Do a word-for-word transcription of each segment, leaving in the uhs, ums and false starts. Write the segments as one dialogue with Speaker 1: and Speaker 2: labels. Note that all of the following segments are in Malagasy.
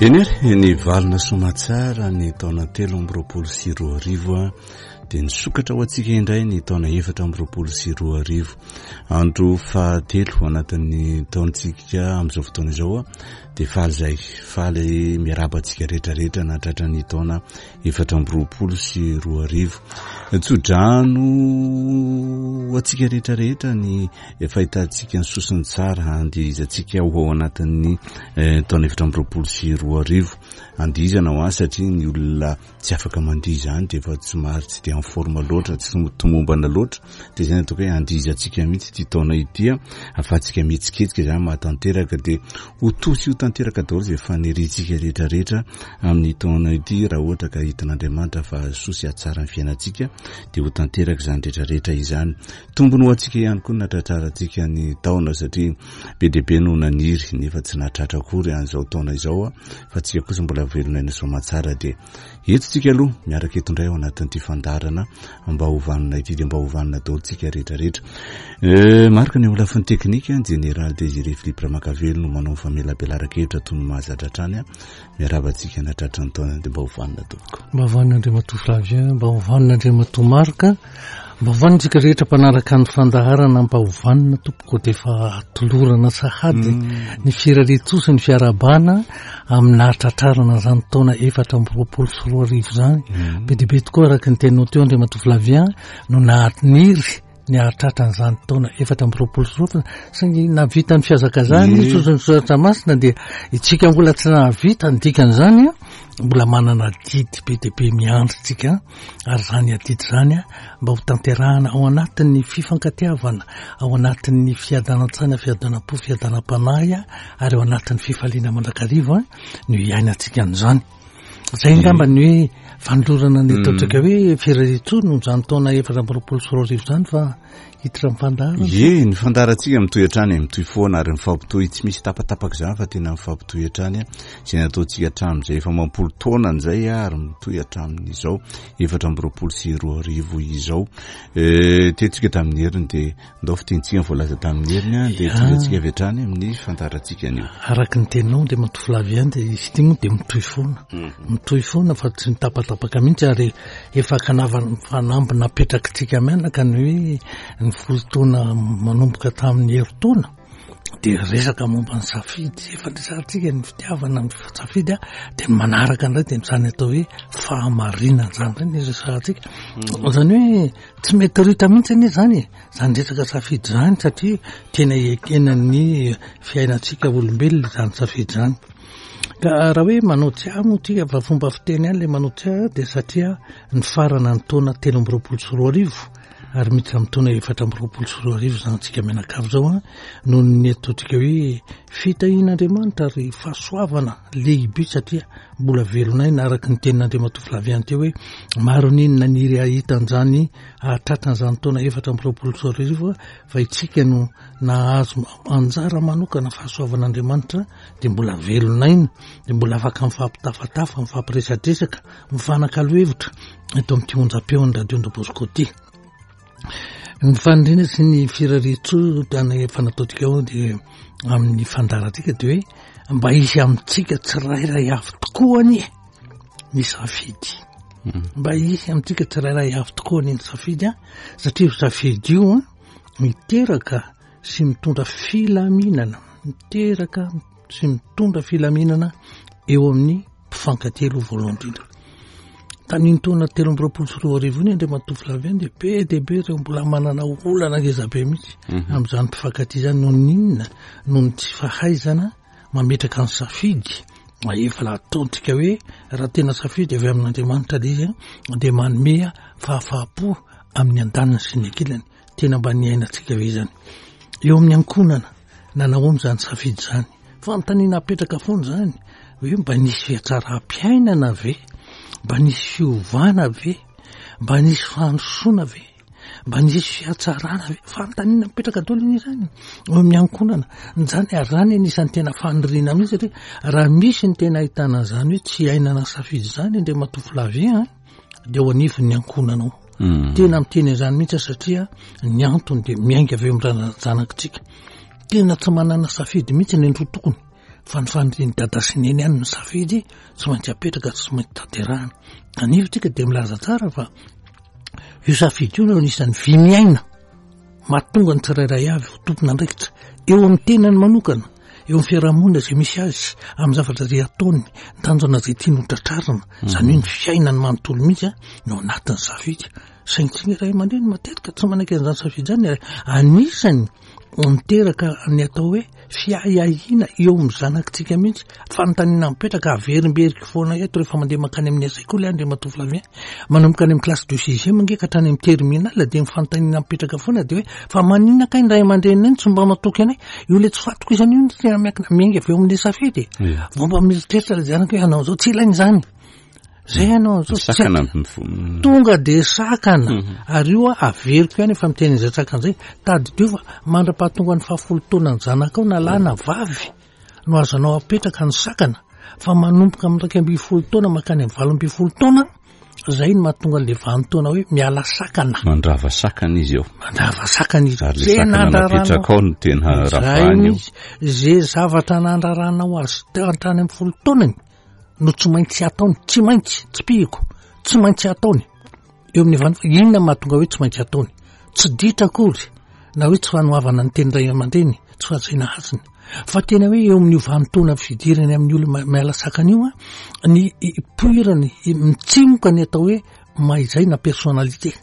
Speaker 1: Enery ny valina somatsara ny taona telo amby roapolo sy roa arivo a dia nisokatra ho antsika indray ny taona efatra amby roapolo sy roa arivo andro fahatelo anatin'ny taontsika amin'izao fotoana izao a dia faly izay faly miaraba antsika rehetrarehetra nahatratra ny taona efatra amby roapolo sy roa arivo tsodrano antsika rehetrarehetra ny fahitantsika ny sosiny tsara andizantsika ho ao anatin'ny taona efatra amby roapolo sy roa arivo andizana ho azy satria ny olona tsy afaka mandihy izany dia efa tsy maro tsy dia amin'ny forme loatra tsy tomombana loatra dia izany ataoko hoe andizantsika mihitsy ty taona ity a afahantsika mihetsiketsika izany mahatanteraka dia ho tosy ho tanteraka daholo izay fanerentsika rehetrarehetra amin'ny taona ity raha ohatra ka hitan'Andriamanitra fa sosy atsara ny fiainantsika dia ho tanteraka izany rehetrarehetra izany tombony ho antsika ihany koa natratrarantsika ny taona satria be dia be no naniry nefa tsy nahatratra akory an'izao taona izao a fa tsika kosa mbola velonaina somatsara dia etsitsika aloha miaraka eto indray ao anatin'ity fandarana mba hovanina ity dia mba hovanina daholo tsika rehetrarehetra marika ny ola lafiny teknika Général Désiré Philippe Ramakavelo no manao famelabelara-kevitra toy ny mahazatra hatrany a miarabantsika natratra ny taona dia mba hovanina daholo
Speaker 2: mba hovanina Andriamatoa Flavien mba hovanina Andriamatoa Marika mba hovanina tsika rehetra mpanaraka ny fandaharana mba hovanina tompoko dia efa tolorana sahady ny firaritoa sy ny fiarabana amin'ny nahatratrarana izany taona efatra amby roapolo sy roa arivo izany be dia be tokoa araka ny teninao teo Andriamatoa Flavien no nahaniry ny hahatratra n'izany taona efatra amby roapolo sy roa saingy nahavita ny fiazakazany sosiny soratra masina dia itsika mbola tsy nahavita ny dikan'izany a mbola manana didy be dia be miandry tsika ary izany adidy izany a mba ho tanterahana ao anatin'ny fifankatiavana ao anatin'ny fiadanantsana fiadanam-po fiadanam-panahy ary ao anatin'ny fifaliana mandrakarivo a no iainantsika an'izany izay ngamba ny hoe fanolorana ny ataontsika hoe firaritoa no izany taona efatra amby roapolo sy roa arivo izany fa hiditra mifandara
Speaker 1: ye ny fandarantsika mitohy hatrany mitohy foana ary mifampitohy tsy misy tapatapaka izany fa tena mifampitohy hatrany a izay nataontsika hatramin'izay efa mampolo taona an'izay ary mitohy hatramin'izao efatra amby roapolo sy roa arivo izao tentsika tamin'ny heriny dia ndao fitentsika voalaza tamin'ny heriny a dia tongatsika avy hatrany amin'ny fandarantsika anio
Speaker 2: araka ny teninao dia Andriamatoa Flavien dia izy ity moa dia mitohy foana mitohy foana fa tsy mitapatapaka mihitsy ary efa kanavana fanamby napetrakitsika mianaka ny hoe ny fotoana manomboka tamin'ny herintaona dia resaka momba ny safidy efa resakantsika ny fitiavana ny safidy a dia ny manaraka indray dia izany atao hoe fahamarinana izany ireny ny resakantsika izany hoe tsy mety rita mihitsy anie izany izany resaka safidy izany satria tena ekenan'ny fiainantsika olombelona izany safidy izany ka raha hoe manao tsiah moa tsika fa fomba fiteny ihany ilay manao tsiah dia satria ny farana ny taona telo amby roapolo sy roa arivo ary miditra amin'ny taona efatra amby roapolo sy roa arivo izany antsika mianakavy izao a noho ny ataontsika hoe fitahian'Andriamanitra ary fahasoavana lehibe satria mbola velonaina araka ny tenin'Andriamatoa Flavien teo hoe maro niny naniry ahitan'izany ahatratran'izany taona efatra amby roapolo sy roa arivo fa itsika no nahazo anjara manokana fahasoavan'Andriamanitra dia mbola velonaina dia mbola afaka mifampitafatafa mifampiresadresaka mifanakalo-hevitra eto amin'ity onjam-peo ny radio Ndobosiko ity ny fanindrina sy ny firaritoa tana efa nataontsika ao dia amin'ny fandarantsika dia hoe mba hisy amintsika tsirairay avy tokoa anie ny safidy mba hisy amintsika tsirairay avy tokoa anie ny safidy a satria io safidy io a miteraka sy mitondra filaminana miteraka sy mitondra filaminana eo amin'ny mpifankatielo voalohany indrindra tamin'ny taona telo amby roapolo sy roa arivo iny Andriamatoa Flavien dia be dia be ireo mbola manana olana ngezabe mihitsy amin'izany mpifankatia izany noho ninona noho ny tsy fahaizana mametraka ny safidy efa la ataontsika hoe raha tena safidy avy amin'Andriamanitra dia izy dia manome fahafahapo amin'ny andaniny sy ny ankilany tena mba ny ainantsika ve izany eo amin'ny ankonana nanahoana izany safidy izany fanontaniana apetraka foana izany hoe mba nisy fiatsara-piainana ve mba nisy fiovana ve mba nisy fanosoana ve mba nisy fiatsarana ve fanontaniana mipetraka daholo iny izany eo amin'ny ankonana izany arany anisan'ny tena faniriana mihitsy satria raha misy ny tena ahitana izany hoe tsy ainana safidy izany Andriamatoa Flavien dia ao anivon'ny ankonanao tena miteny izany mihitsy satria ny antony dia miainga avy eo amin'ny zanakitsika tena tsy manana safidy mihitsy ny andro tokony fa ny faniriny dadasineny any ny safidy tsy maintsy apetraka tsy maintsy tanterahana anivotsika de milaza tsara fa io safidy io no anisan'ny vy miaina mahatonga ny tsirairay avy ho tompona andraikitra eo amin'ny tenany manokana eo amin'ny fiarahamonina zay misy azy amin'ny zavatra zay ataony ny tanjona zay tiany hotratrarina zany hoe ny fiainany manontolo mihitsy a no anatin'ny safidy saintsiny ray aman-dreny matetika tsy manaiky an'izany safidy zany anisany miteraka ny atao hoe fiahiahina eo amin'ny zanakitsika mihitsy fanontaniana mipetraka averimberika foana eto rehefa mandeha makany amin'ny sekoly andre matoflavien manomboka any amin'ny classe de sixième ngeka hatrany amin'ny terminal de mifanontaniana mipetraka foana de hoe fa manina kay ny ray aman-dreny any tsy mba matoky anay io le tsy fatoko izany io tena miakina miainga avy eo amin'ny safidy vomba mieritreritra le zanaka hoe anao zao tsy ilainy zany zay anao tonga de sakana ary io averiko ihany efa miteny izay sakana zay tady dio fa mandra-pahatonga ny fahafolo taona ny zanakao na lahy na vavy no azonao apetraka ny sakana fa manomboka amin'ny raika amby folo taona makany amin'ny valo amby folo taona zay ny mahatonga le vanon-taona hoe miala sakana
Speaker 1: mandrava sakana izy eo
Speaker 2: mandrava sakana izy
Speaker 1: ary le sakana napetraka ao no tena ravany eo
Speaker 2: zay zavatra nandraranao azy hatrany amin'ny folo taonany no tsy maintsy ataony tsy maintsy tsy pihiko tsy maintsy ataony eo amin'ny vano inona mahatonga hoe tsy maintsy ataony tsy ditra akory na hoe tsy fanoavana ny teny ray aman-dreny tsy fahazaina aziny fa tena hoe eo amin'ny vanontaona fidirany amin'ny olo miala sakana io a ny poirany mitsimoka ny atao hoe maizaina personnalité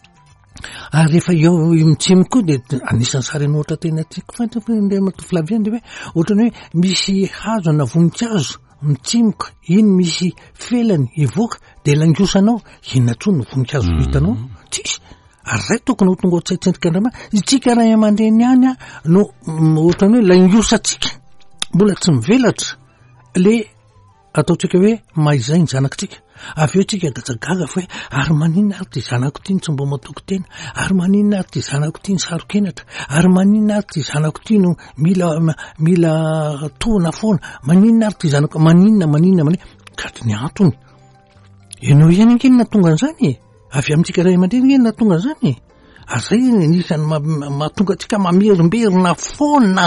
Speaker 2: ary rehefa eo mitsimoka io de anisan'ny sary ny ohatra tena tiako fanle matoflavien de hoe ohatrany hoe misy hazo na voninkazo mitsimoka iny misy felany ivoaka de langiosanao inona tsony no voninkazo hitanao tsisy ary ray tokony ho tonga otsaitsendrika andrama itsika ray aman-dreny any a no ohatrany hoe langiosatsika mbola tsy mivelatra le ataotsika hoe maizay ny zanakitsika avy eo tsika gajagaga fa hoe ary maninona ary ty zanako ty ny tsy mba matoko tena ary maninona ary ty zanako ty ny sarokenatra ary maninona ary ty zanako ty no mila mila toana foana maninona ary ty zanako maninona maninona maninona kady ny antony ianao ihany ngenina tonga an'izany avy amintsika ray aman-dreny ngenina tonga an'izany ary zay nisany mahatonga atsika mamerimberina foana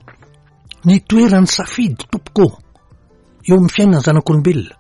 Speaker 2: ny toerany safidy tompoko eo amin'ny fiainana zanak'olombelona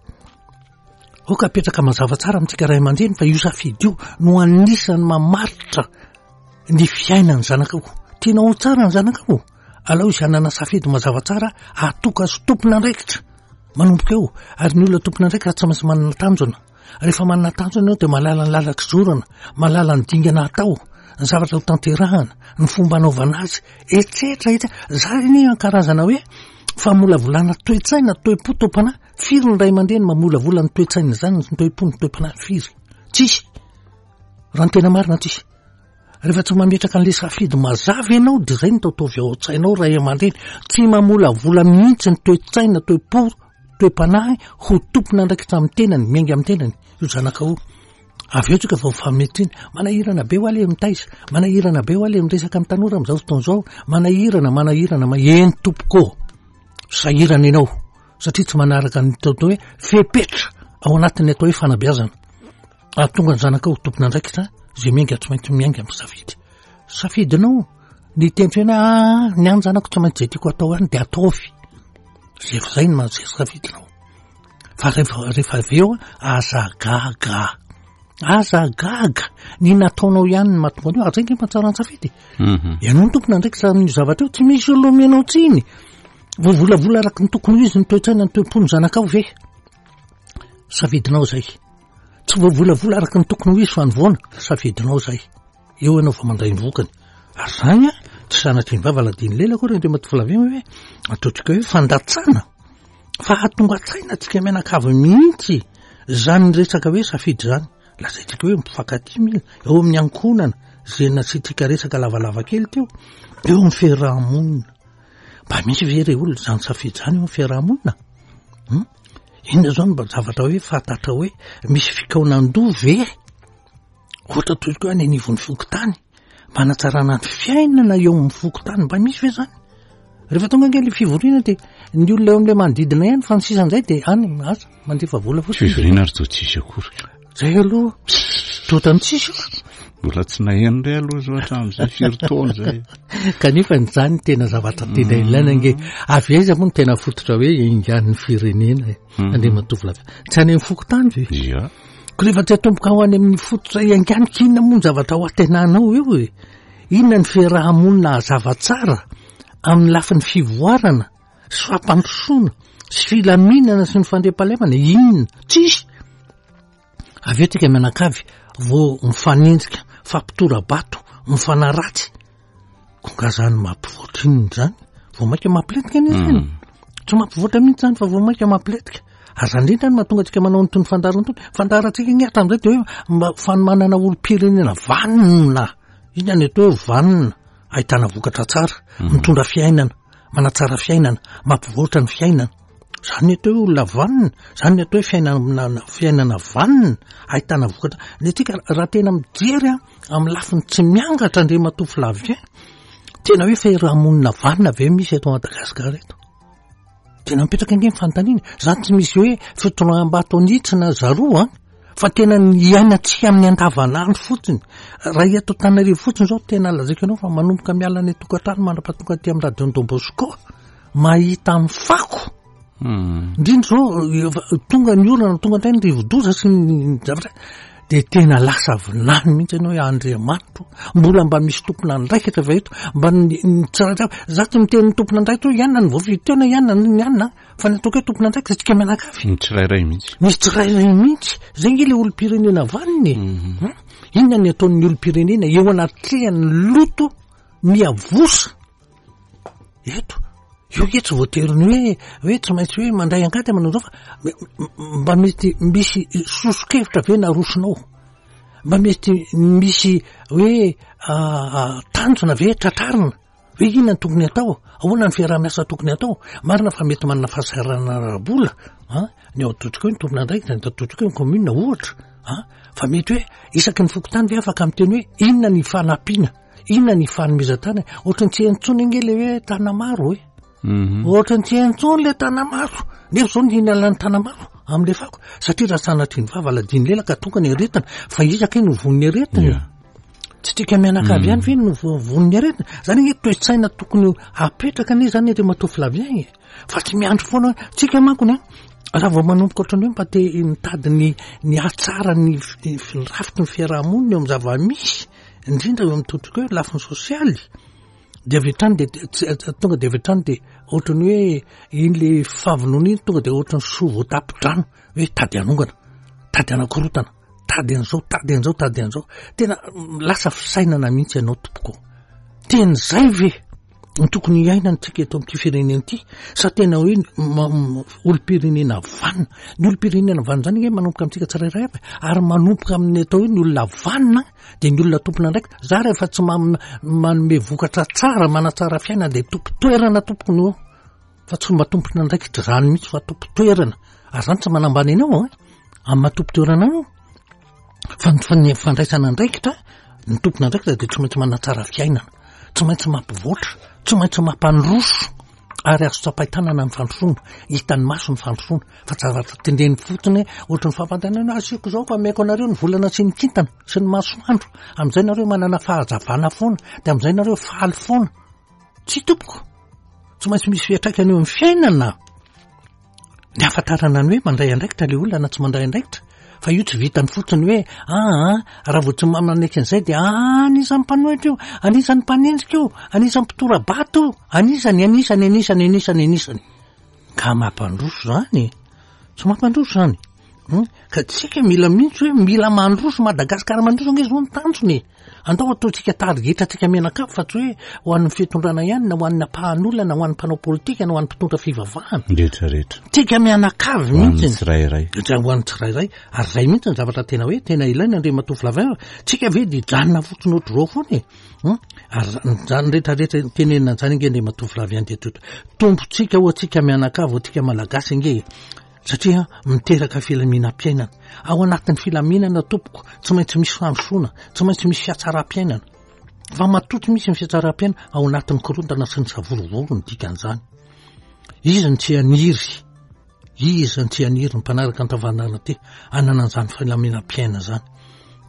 Speaker 2: oka apetraka mazava tsara amintsika ray aman-dreny fa io safidy io no anisany mamaritra ny fiainany zanakao tena ho tsara ny zanakao alao izy anana safidy mazava tsara atoka azy tompona andraikitra manomboka eo ary ny olona tompona andraikitra tsy maintsy manana tanjona rehefa manana tanjona eo de malala ny lalaka zorana malala ny dingana atao ny zavatra ho tanterahana ny fomba anaovana azy etsetra etsa zany an karazana hoe fa molavolana toetsaina toepo tompana firy ny ray aman-dreny mamolavolana ny toetsaina zany ny toepo ny toepana firy tsisy raha ny tena marina tsisy rehefa tsy mametraka an'le safidy mazava ianao de zay ny taotaovy ao tsainao ray aman-dreny tsy mamolavola mihitsy ny toetsaina toepo toepanahy ho tompona andraikitra amin'ny tenany miainga amin'ny tenany io zanaka o avy eo tsika vao fametriny manahirana be ho ale amin'ny taiza manahirana be ho ale amin'ny resaka amin'ny tanora amin'izao fotoan'izao manahirana manahirana eny tompoko sahirana ianao satria tsy manaraka ny taotao hoe fepetra ao anatin'ny atao hoe fanabeazana ahatonga ny zanaka ho tompona andraikitra zay miainga tsy maintsy miainga amin'ny safidy safidinao ny tentry hoe na ny any zanako tsy maintsy zay tiako atao any de ataovy zay fa zay ny mahazery safidinao fa rehefa rehefa avy eo azagaga azagaga ny nataonao ihany ny mahatonga io ary zay nge mahatsara ny safidy ianao ny tompona andraikitra ny zavatra eo tsy misy olomianao tsiny vovolavola araky ny tokony izy ny toetsaina ny toepony zanakao ve safidinao zay tsy vovolavola araky ny tokony izy fa nyvoana safidinao zay eo ianao fa mandray ny vokany ary zany a tsy sanatry ny vavaladiany lela koa rendre matoflavien hoe ataotsika hoe fandatsana fa hatonga tsaina tsika mianakavy mihitsy zany resaka hoe safidy zany lazaitsika hoe mpifankaty mila eo amin'ny ankonana zay nasitsika resaka lavalava kely teo eo amin'ny fiarahamonina mba misy ve re olo zany safidy zany eo amin'ny fiarahamonina inona zao mba zavatra hoe fatatra hoe misy fikaonandoa ve ohatra toiko hoe any anivon'ny fokotany manatsarana ny fiainana eo amin'ny fokotany mba misy ve zany rehefa tonga nge le fivoriana de ny olona eo amin'le manodidina ihany fa ny sisan'izay de any aza mandefa vola fotsiny
Speaker 1: fivoriana ary to tsisy akory
Speaker 2: zay aloha tota ny tsisy
Speaker 1: mbola tsy naheno ray aloha zao hatramin'izay firy taona zay
Speaker 2: kanefa ny zany tena zavatra tena ilaina nge avy aiza moa no tena fototra hoe ingan'ny firenena andriamatovy tsy any amin'ny fokotany ve
Speaker 1: ia
Speaker 2: ko rehefa tsy atomboka ho any amin'ny fototra ianganika inona moa ny zavatra ho atenanao eo e inona ny fiarahamonina hazava-tsara amin'ny lafin'ny fivoarana sy fampandrosoana sy filaminana sy ny fandriam-pahalemana inona tsisy avy eo tika mianakavy vao mifanenjika fampitora-bato mifanaratsy kongazany mampivoatra inony zany vao maika mampiletika ny zany tsy mampivoatra mihitsy zany fa vao maika mampiletika aza indrindra ny mahatonga atsika manao nytony fandarana tony fandaratsika ny hatramin'izay de hoe mba fanomanana olo-pirenena vanina iny any atao hoe vanina ahitana vokatra tsara mitondra fiainana manatsara fiainana mampivoatra ny fiainana zany atao hoe olona vanina zany atao hoe fiainana fiainana vanina ahitana vokatra le tsika raha tena mijery a amin'ny lafiny tsy miangatra andriamatovy lavy tena hoe fiarahamonina vanina ve misy eto Madagasikara eto tena mipetraka ange nyfanontaniana zany tsy misy hoe fitonam-batonitsina zaroa a fa tena ny iaina tsy amin'ny andavanandro fotsiny raha eto Antananarivo fotsiny zao tena lazaiko ianao fa manomboka miala ny tokantrano mandrapatonga ty amin'ny radio Don Bosco mahita amin'ny fako indrindra zao tonga ny orana tonga ndray ny rivodoza sy ny zavatra de tena lasa vinany mihitsy ianao hoe Andriamanitro mbola mba misy tompona andraikitra va eto mba ny tsirairay za tsy miteny ny tompona andraikitra hoe ianona ny voafitena ianona ny ianona fa ny ataoko hoe tompona andraikitra tsika mianakavy
Speaker 1: ny tsirairay mihitsy
Speaker 2: misy tsirairay mihitsy zay nge le olo-pirenena vaniny inona ny ataon'ny olo-pirenena eo anatlehany loto miavosa eto io ke tsy voateriny hoe hoe tsy maintsy hoe mandray angady manao zao fa mba mety misy soso-kevitra ve narosonao mba mety misy hoe tanjona ve tratrarina hoe inona ny tokony atao ahoana ny fiaraha-miasa tokony atao marina fa mety manana fahasarana arabola ny ao atotrika hoe ny tompona andraikitra ny tatotrika hoe ny commune ohatra fa mety hoe isaky ny fokotany ve afaka amin'ny teny hoe inona ny fanampiana inona ny fanomezan-tany ohatra ny tsy hentsony ange le hoe tanamaro hoe ohatra ny tsy hentsony le tanamaro nefa zao ny inalan'ny tanamaro amin'le fako satria raha sanatry ny vavaladiny lela ka tonga ny aretina fa isaka iny von'ny aretina tsy tika mianakavy ihany ve no von'ny aretina zany hoe toe-tsaina tokony apetraka ane zany Andriamatovy Laviagny fa tsy miandro foana tsika mankony a raha vao manomboka ohatrany hoe mba te mitady ny ny atsara ny rafitry ny fiarahamonina eo amin'ny zava-misy indrindra eo amin'ny totrika hoe lafiny sosialy de avy hatrany de tonga de avy hatrany de ohatrany hoe iny le favonona iny tonga de ohatrany sovo tapidrano hoe tady anongana tady anakorotana tady an'izao tady an'izao tady an'izao tena lasa fisainana mihitsy ianao tompoko teny zay ve ny tokony iainany tsika eto amin'ity firenena ity sa tena hoe olo-pirenena vanina ny olo-pirenena vanina zany hoe manomboka amintsika tsirairay avy ary manomboka amin'ny atao hoe ny olona vanina de ny olona tompona ndraiky za rehefa tsy manome vokatra tsara manatsara fiaina de tompo-toerana tompoko no fa tsy mba tompona ndraikitra zany mihitsy fa tompo-toerana ary zany tsy manambany anao a amin'ny matompo-toerana ao fa ny fandraisana ndraikitra ny tompona ndraikitra de tsy maintsy manatsara fiainana tsy maintsy mampivoatra tsy maintsy mampandroso ary azo tsapahitanana ny fandrosoana hitan'ny maso ny fandrosoana fa tsy zavatra tendreny fotsiny ohatra ny fampantanana asiako zao fa maiko anareo ny volana sy ny kintana sy ny masoandro amin'izay nareo manana fahazavana foana de amin'izay nareo faly foana tsy tompoko tsy maintsy misy fiatraikany eo amin'ny fiainana ny afantarana ny hoe mandray andraikitra le olona na tsy mandray andraikitra fa io tsy vitany fotsiny hoe aa raha vao tsy mamanaiky an'izay de anisany mpanohitra io anisany mpanenjika io anisany mpitora-bato io anisany anisany anisany anisany anisany ka mampandroso zany tsy mampandroso zany ka tsika mila mihitsy hoe mila mandroso Madagasikara mandroso ange zao ny tanjony andao ataotsika tarigitra tsika mianakavy fa tsy hoe ho an'ny fitondrana ihany na ho an'ny ampahan'olona na ho an'ny mpanao politika na ho an'ny mpitondra fivavahana
Speaker 1: rehetrarehetra
Speaker 2: tsika mianakavy mihitsy
Speaker 1: tsirairay
Speaker 2: ho an'ny tsirairay ary zay mihitsy ny zavatra tena hoe tena ilaina Andriamatovy Laviagny tsika ve de janona fotsiny ohatry zao foana e ary zany rehetrarehetra tenenina zany nge Andriamatovy Laviagny de totra tompotsika ho atsika mianakavy ho atsika malagasy nge satria miteraka filaminam-piainana ao anatin'ny filaminana tompoko tsy maintsy misy fandrosoana tsy maintsy misy fiatsaram-piainana fa matoto misy ny fiatsaram-piainana ao anatin'ny korontana sy ny savorovoro ny dikan'izany izy ny tsy aniry izy ny tsy aniry ny mpanaraka ny tavanarana ty anana an'izany filaminam-piaina zany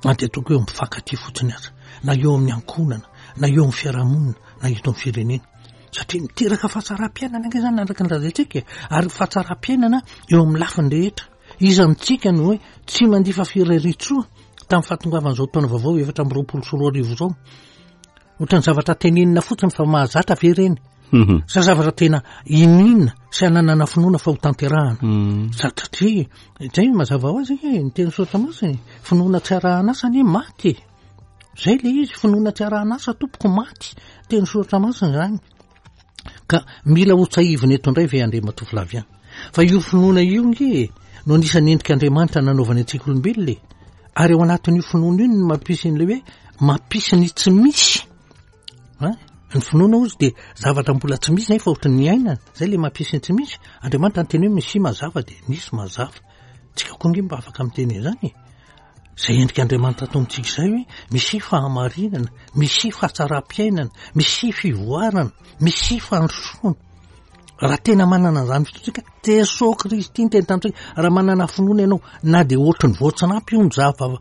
Speaker 2: ade toko eo mifankaty fotsiny aza na eo amin'ny ankonana na eo amin'ny fiarahamonina na eto amin'ny firenena satria miteraka fahatsara-piainana anga zany araka ny razantsika ary fahatsara-piainana eo amin'ny lafiny rehetra iza mitsika no hoe tsy mandifa fireritsoa tamin'ny fahatongavan'izao taona vaovao efatra amby roapolo sy roa arivo zao ohatrany zavatra tenenina fotsiny fa mahazatra ve reny sa zavatra tena ininina sy ananana finoana fa ho tanterahana satria zay mazava ho azy ny teny soratra masiny finoana tsy arahanasa ny maty zay le izy finoana tsy arahanasa tompoko maty teny soratra masiny zany ka mila hotsaivina eto indray ve Andriamanitra Flaviana fa io finoana io nge no anisany endrika Andriamanitra nanaovany antsika olombelona ary ao anatin'io finoana io no mampisy ny le hoe mampisy ny tsy misy ny finoana ozy de zavatra mbola tsy misy zay fa ohatry ny ainana zay le mampisy ny tsy misy Andriamanitra ny teny hoe misy mazava de misy mazava tsika koa nge mba afaka miteny zany zay endrika Andriamanitra atao amintsika zay hoe misy fahamarinana misy fahatsara-piainana misy fivoarana misy fandrosoana raha tena manana zany fotsika Jesosy Kristy ny teny tamintsika raha manana finoana ianao na de ohatry ny voatsinampy io ny zava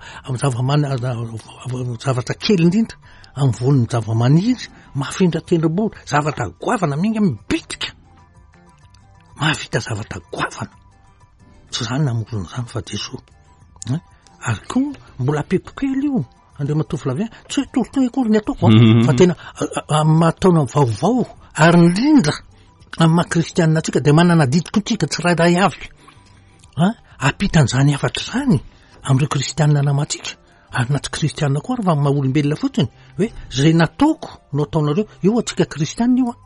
Speaker 2: zavatra kely indrindra amin'ny volony zava-maniry mahafindra tendrombohitra zavatra goavana minga mibitika mahavita zavatra goavana tsy zany namorona zany fa Jesosy ary koa mbola apepokely io Andriamanitra Flaviana tsy hoe torotoro akory ny ataoko fa tena mataona vaovao ary indrindra amin'ny maha-kristianina atsika de manana didiko tsika tsy rairay avy apitan'izany afatra zany amin'ireo kristianina namatsika ary na tsy kristianina koa ary fa maha olombelona fotsiny hoe zay nataoko no ataonareo io atsika kristianina io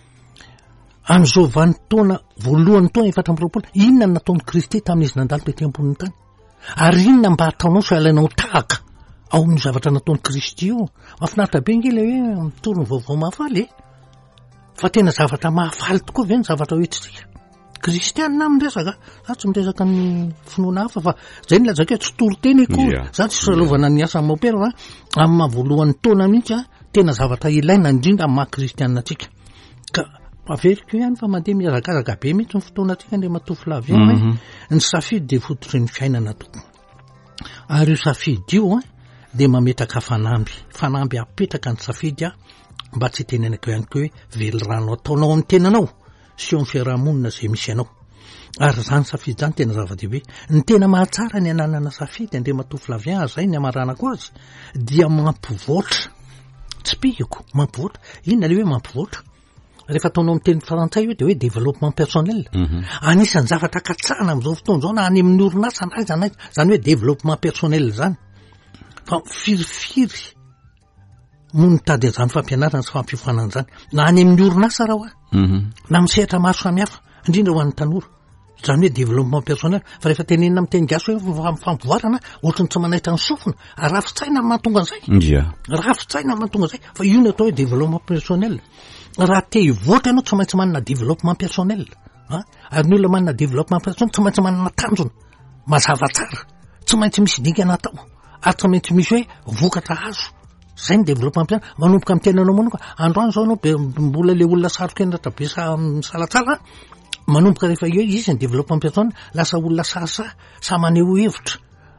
Speaker 2: a amin'izao vanimpotoana voalohany taona efatra amby roapolo inona no nataon'ny Kristy tamin'izy nandalo tety amboniny tany ary inona mba ataonao sy alainao tahaka ao amin'ny zavatra nataon'ny Kristy io mahafinaritra be nge le hoe mitorony vaovao mahafaly fa tena zavatra mahafaly tokoa ve ny zavatra hoetritsika kristianina miresaka za tsy miresaka ny finoana hafa fa zay ny lazaka hoe tsy toroteny koa za tsy salovana ny asa maopera fa amin'ny mahavoalohan'ny taona mihitsy a tena zavatra ilaina indrindra amin'ny maha-kristianina atsika ka averiko ihany fa mandeha miazakazaka be mihitsy ny fotoana atsika Andriamanitra Flaviana hoe ny safidy de fototry ny fiainana toko ary io safidy io a de mametaka fanamby fanamby apetraka ny safidy a mba tsy tenenako ihany koa hoe velorano ataonao amin'ny tenanao sy eo amin'ny fiarahamonina zay misy ianao ary zany safidy zany tena zava-dehibe ny tena mahatsara ny ananana safidy Andriamanitra Flaviana zay ny amaranako azy dia mampivoatra tsy pihiko mampivoatra inona le hoe mampivoatra rehefa ataonao amin'ny teny frantsay io de hoe développement personnel anisan'ny zavatra katsahana amin'izao fotoana zao na any amin'ny orinasa na aiza na aiza zany hoe développement personnel zany fa firifiry moa nitady an'izany fampianarana sy fampihofanana zany na any amin'ny orinasa raha hoa na misehatra maro samihafa indrindra ho an'ny tanora zany hoe développement personnel fa rehefa tenenina amin'ny teny gasy hoe fampivoarana ohatrany tsy manaitra ny sofina ary rafitsaina mahatonga an'izay rafitsaina mahatonga an'izay fa io no atao hoe développement personnel raha te hivoatra ianao tsy maintsy manana développement personnel ary ny olona manana développement personnel tsy maintsy manana tanjona mazava tsara tsy maintsy misy dingana atao ary tsy maintsy misy hoe vokatra azo zay ny développement personnel manomboka amin'ny tenanao manoka androany zao anao be mbola le olona sarokendratra be misalatsara manomboka rehefa io izy ny développement personnel lasa olona sasa sa maneho hevitra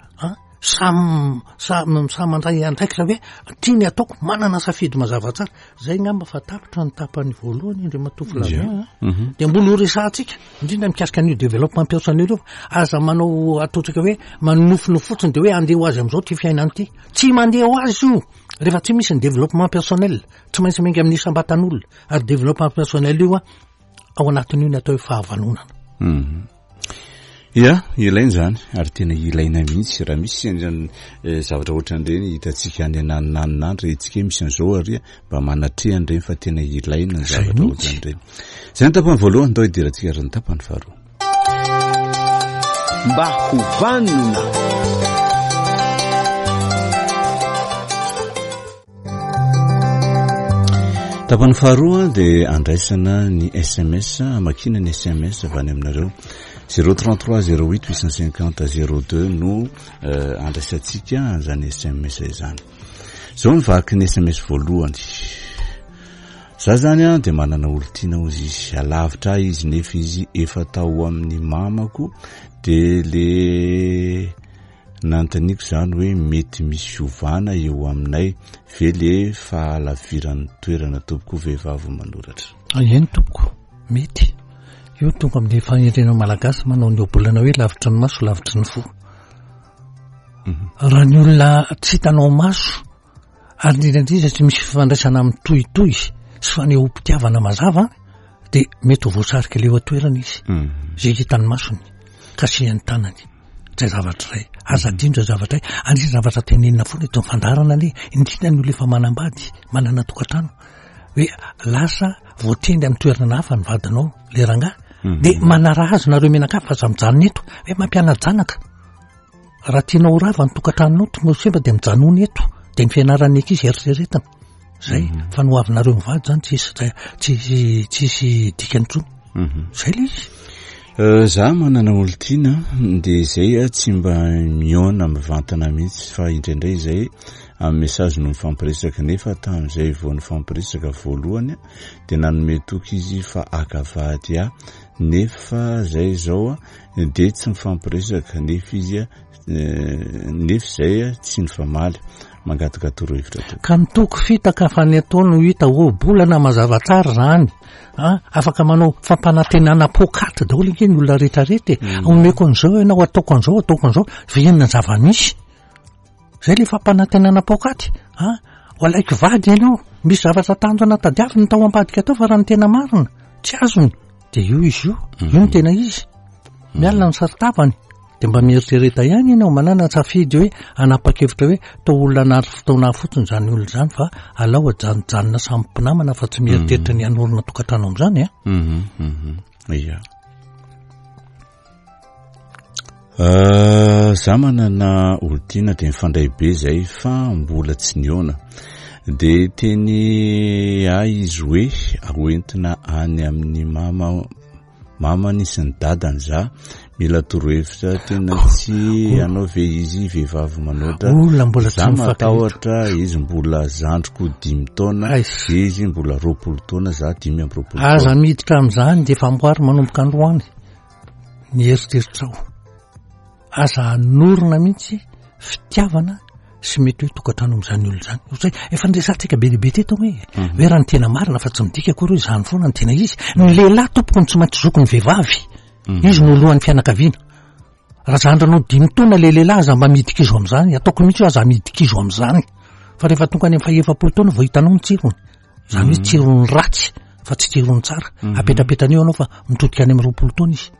Speaker 2: sam sam samandray andraikitra hoe tiany ataoko manana safidy mazava tsara zay ngamba fa tapitra ny tapany voalohany Andriamanitra Flaviana de mbola ho resahantsika indrindra mikasika an'io développement personnel io aza manao ataotsika hoe manofino fotsiny de hoe andeha ho azy am'izao ty fiainany ty tsy mandeha ho azy io rehefa tsy misy ny développement personnel tsy maintsy menga amin'ny isambatan'olona ary développement personnel io a ao anatin'io ny atao hoe fahavanonana
Speaker 1: ia ilainy zany ary tena ilaina mihitsy raha misy an'izany zavatra ohatran'ireny hitantsika any ananinanindra itsika misy an'izao ary mba manatrehany fa tena ilaina ny zavatra ohatran'ireny zay ny tapany voalohany ndao hidirantsika ary ny tapany faharoa
Speaker 3: mba ho vanona
Speaker 1: tapany faharoa dia andraisana ny S M S makina ny S M S avy any aminareo zéro trente-trois zéro huit huit cent cinquante zéro deux no andraisantsika zany S M S izany zao mivaky ny S M S voalohany za zany a dia manana olo-tiana ozy izy alavitra izy nefa izy efa tao amin'ny mamako dia le nantaniko zany hoe mety misy fiovana eo aminay ve le fahalaviran'ny toerana tompoko vehivavy manoratra.
Speaker 2: Eny tompoko mety io tonga amin'ny fanerena malagasy manao ny obolana hoe lavitry ny maso lavitry ny fo. Raha ny olona tsy hitanao maso ary nirandriza tsy misy fifandraisana amin'ny tohitoy sy fanehoam-pitiavana mazava dia mety ho voasarika ilay toerana izy zay hitany masony kasihany tanany zay zavatra iray azadindra zavatra iray andry zavatra tenenina foana eto fandarana le indrindra ny olona efa manambady manana tokantrano hoe lasa voatendry amin'ny toerana hafa ny vadinao le rangahy dia manaraha azy nareo menakafa aza mijanona eto hoe mampiana janaka raha tianao rava ny tokantranonao tonga semba dia mijanona eto dia ny fianaran'ny ankizy eritreretana zay fa no avinareo mivady zany tsisy tsisy tsisy dikany tsony zay le izy.
Speaker 1: Za manana olontiana dia izay tsy mba miona mivantana mihitsy fa indraindray izay amin'ny mesazy no mifampiresaka nefa tamin'izay vao nifampiresaka voalohany dia nanome toky izy fa akavady a nefa zay zao dia tsy mifampiresaka nefa izy nefa izay tsy nifamaly mangatokatoro hevitra to
Speaker 2: ka mitoko fitaka fa ny atao no hita ho bolana mazava tsara zany a afaka manao fampanantenana pokaty daholo nke ny olona rehetrarehetra omeko an'izao ianao ataoko an'izao ataoko an'izao venona zava-misy zay le fampanantenana pokaty a ho alaiko vady ianao misy zavatra tanjona tadiavina tao ambadika tao fa raha ny tena marina tsy azony dia io izy io io ny tena izy mialina ny saritavany dia mba mieritrereta ihany ianao manana safidy hoe anapa-kevitra hoe tao olona nary fotoana fotsiny zany olona zany fa alao ajanojanona samy mpinamana fa tsy mieritreritra ny anorina tokantrano amin'izany a.
Speaker 1: Ia za manana olontiana dia mifandray be zay fa mbola tsy niona dia teny a izy hoe aoentina any amin'ny mama mamany sy ny dadany za mila torohevitra tena tsy anao ve izy vehivavy manoatra za matahotra izy mbola zandriko dimy taona izy mbola roapolo taona za dimy amby roapolo taona
Speaker 2: aza miditra amin'izany dia famboary manomboka androany ny eritreritrao aza anorina mihitsy fitiavana sy mety hoe tokantrano amin'izany olo zany zay efa nresantsika be lehibe teto hoe hoe raha ny tena marina fa tsy midika koa reo izany foana ny tena izy ny lehilahy tompoko ny tsy maintsy zoko ny vehivavy izy no olohan'ny fianakaviana raha zandranao dimy taona le lehilahy aza mba midika izo amin'izany ataoko mihitsy hoe aza midika izo amin'izany fa rehefa tonga any amin'ny fahaefapolo taona vao hitanao ny tsirony zany hoe tsirony ratsy fa tsy tsirony tsara apetrapetrany eo anao fa mitodika any amin'ny roapolo taona izy.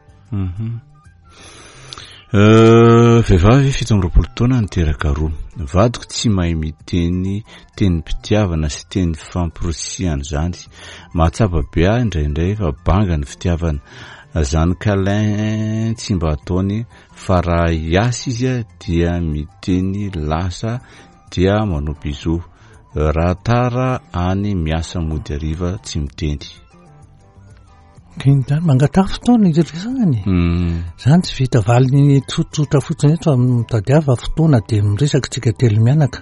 Speaker 1: Vehivavy fito amby roapolo taona niteraka roa vadiko tsy mahay miteny teny mpitiavana sy teny fampirosiana zany mahatsapa be ahy indraindray fa banga ny fitiavana zany câlin tsy mba ataony fa raha hiasa izy dia miteny lasa dia manao bisou raha tara any miasa mody ariva tsy miteny
Speaker 2: zany mangatafo fotoana izy resagany zany tsy vita valiny tsotsotra fotsiny eto mitadiava fotoana dia miresaka tsika telo mianaka.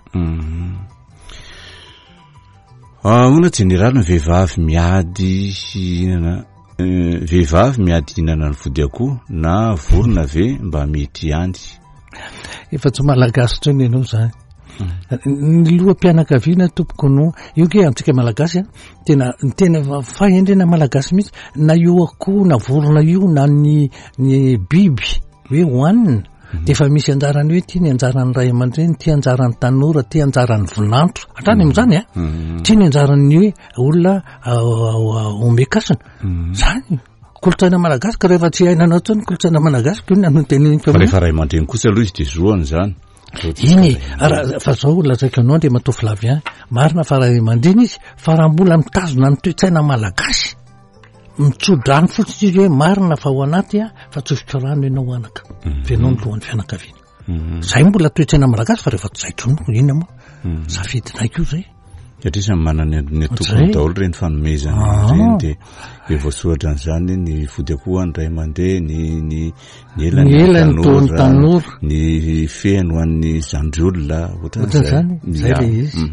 Speaker 1: Ona jeneralina vehivavy miady hinana vehivavy miady hinana ny vody akoho na vorona ve mba mety ihany
Speaker 2: efa tsy malagasy treny ianao zany ny loham-pianakaviana tompoko no io ke antsika malagasy a tena tena fahendrena malagasy mihitsy na io akoho na vorona io na ny ny biby hoe hoanina dia efa misy anjarany hoe tia ny anjaran'ny ray aman-dreny tia anjaran'ny tanora tia anjaran'ny vinantro hatrany amin'izany a tia ny anjaran'ny hoe olona omekasina zany kolotsaina malagasy ka rehefa tsy hainanao tsony kolotsaina malagasy ko iny anoteneniko
Speaker 1: rehefa ray aman-dreny kosa aloha izy dia zoany zany
Speaker 2: iny fa zao lazaiko anao ndre matofy lavy any marina fa raha mandriny izy fa raha mbola mitazona ny toe-tsaina malagasy mitsodrano fotsiny izy hoe marina fa ho anaty a fa tsofoka rano ianao anaka fenao ny lohan'ny fianakaviana zay mbola toe-tsaina malagasy fa rehefa zay tsonoko ina moa safidinaiko io zay
Speaker 1: satria samy manana ny tokony daholo reny fanomezana reny dia e voasohatra an'izany ny vody akoho any ray aman-dreny ny ny
Speaker 2: elany tanora
Speaker 1: ny fehany ho an'ny zandriolona
Speaker 2: ohatran'izany zay le izy.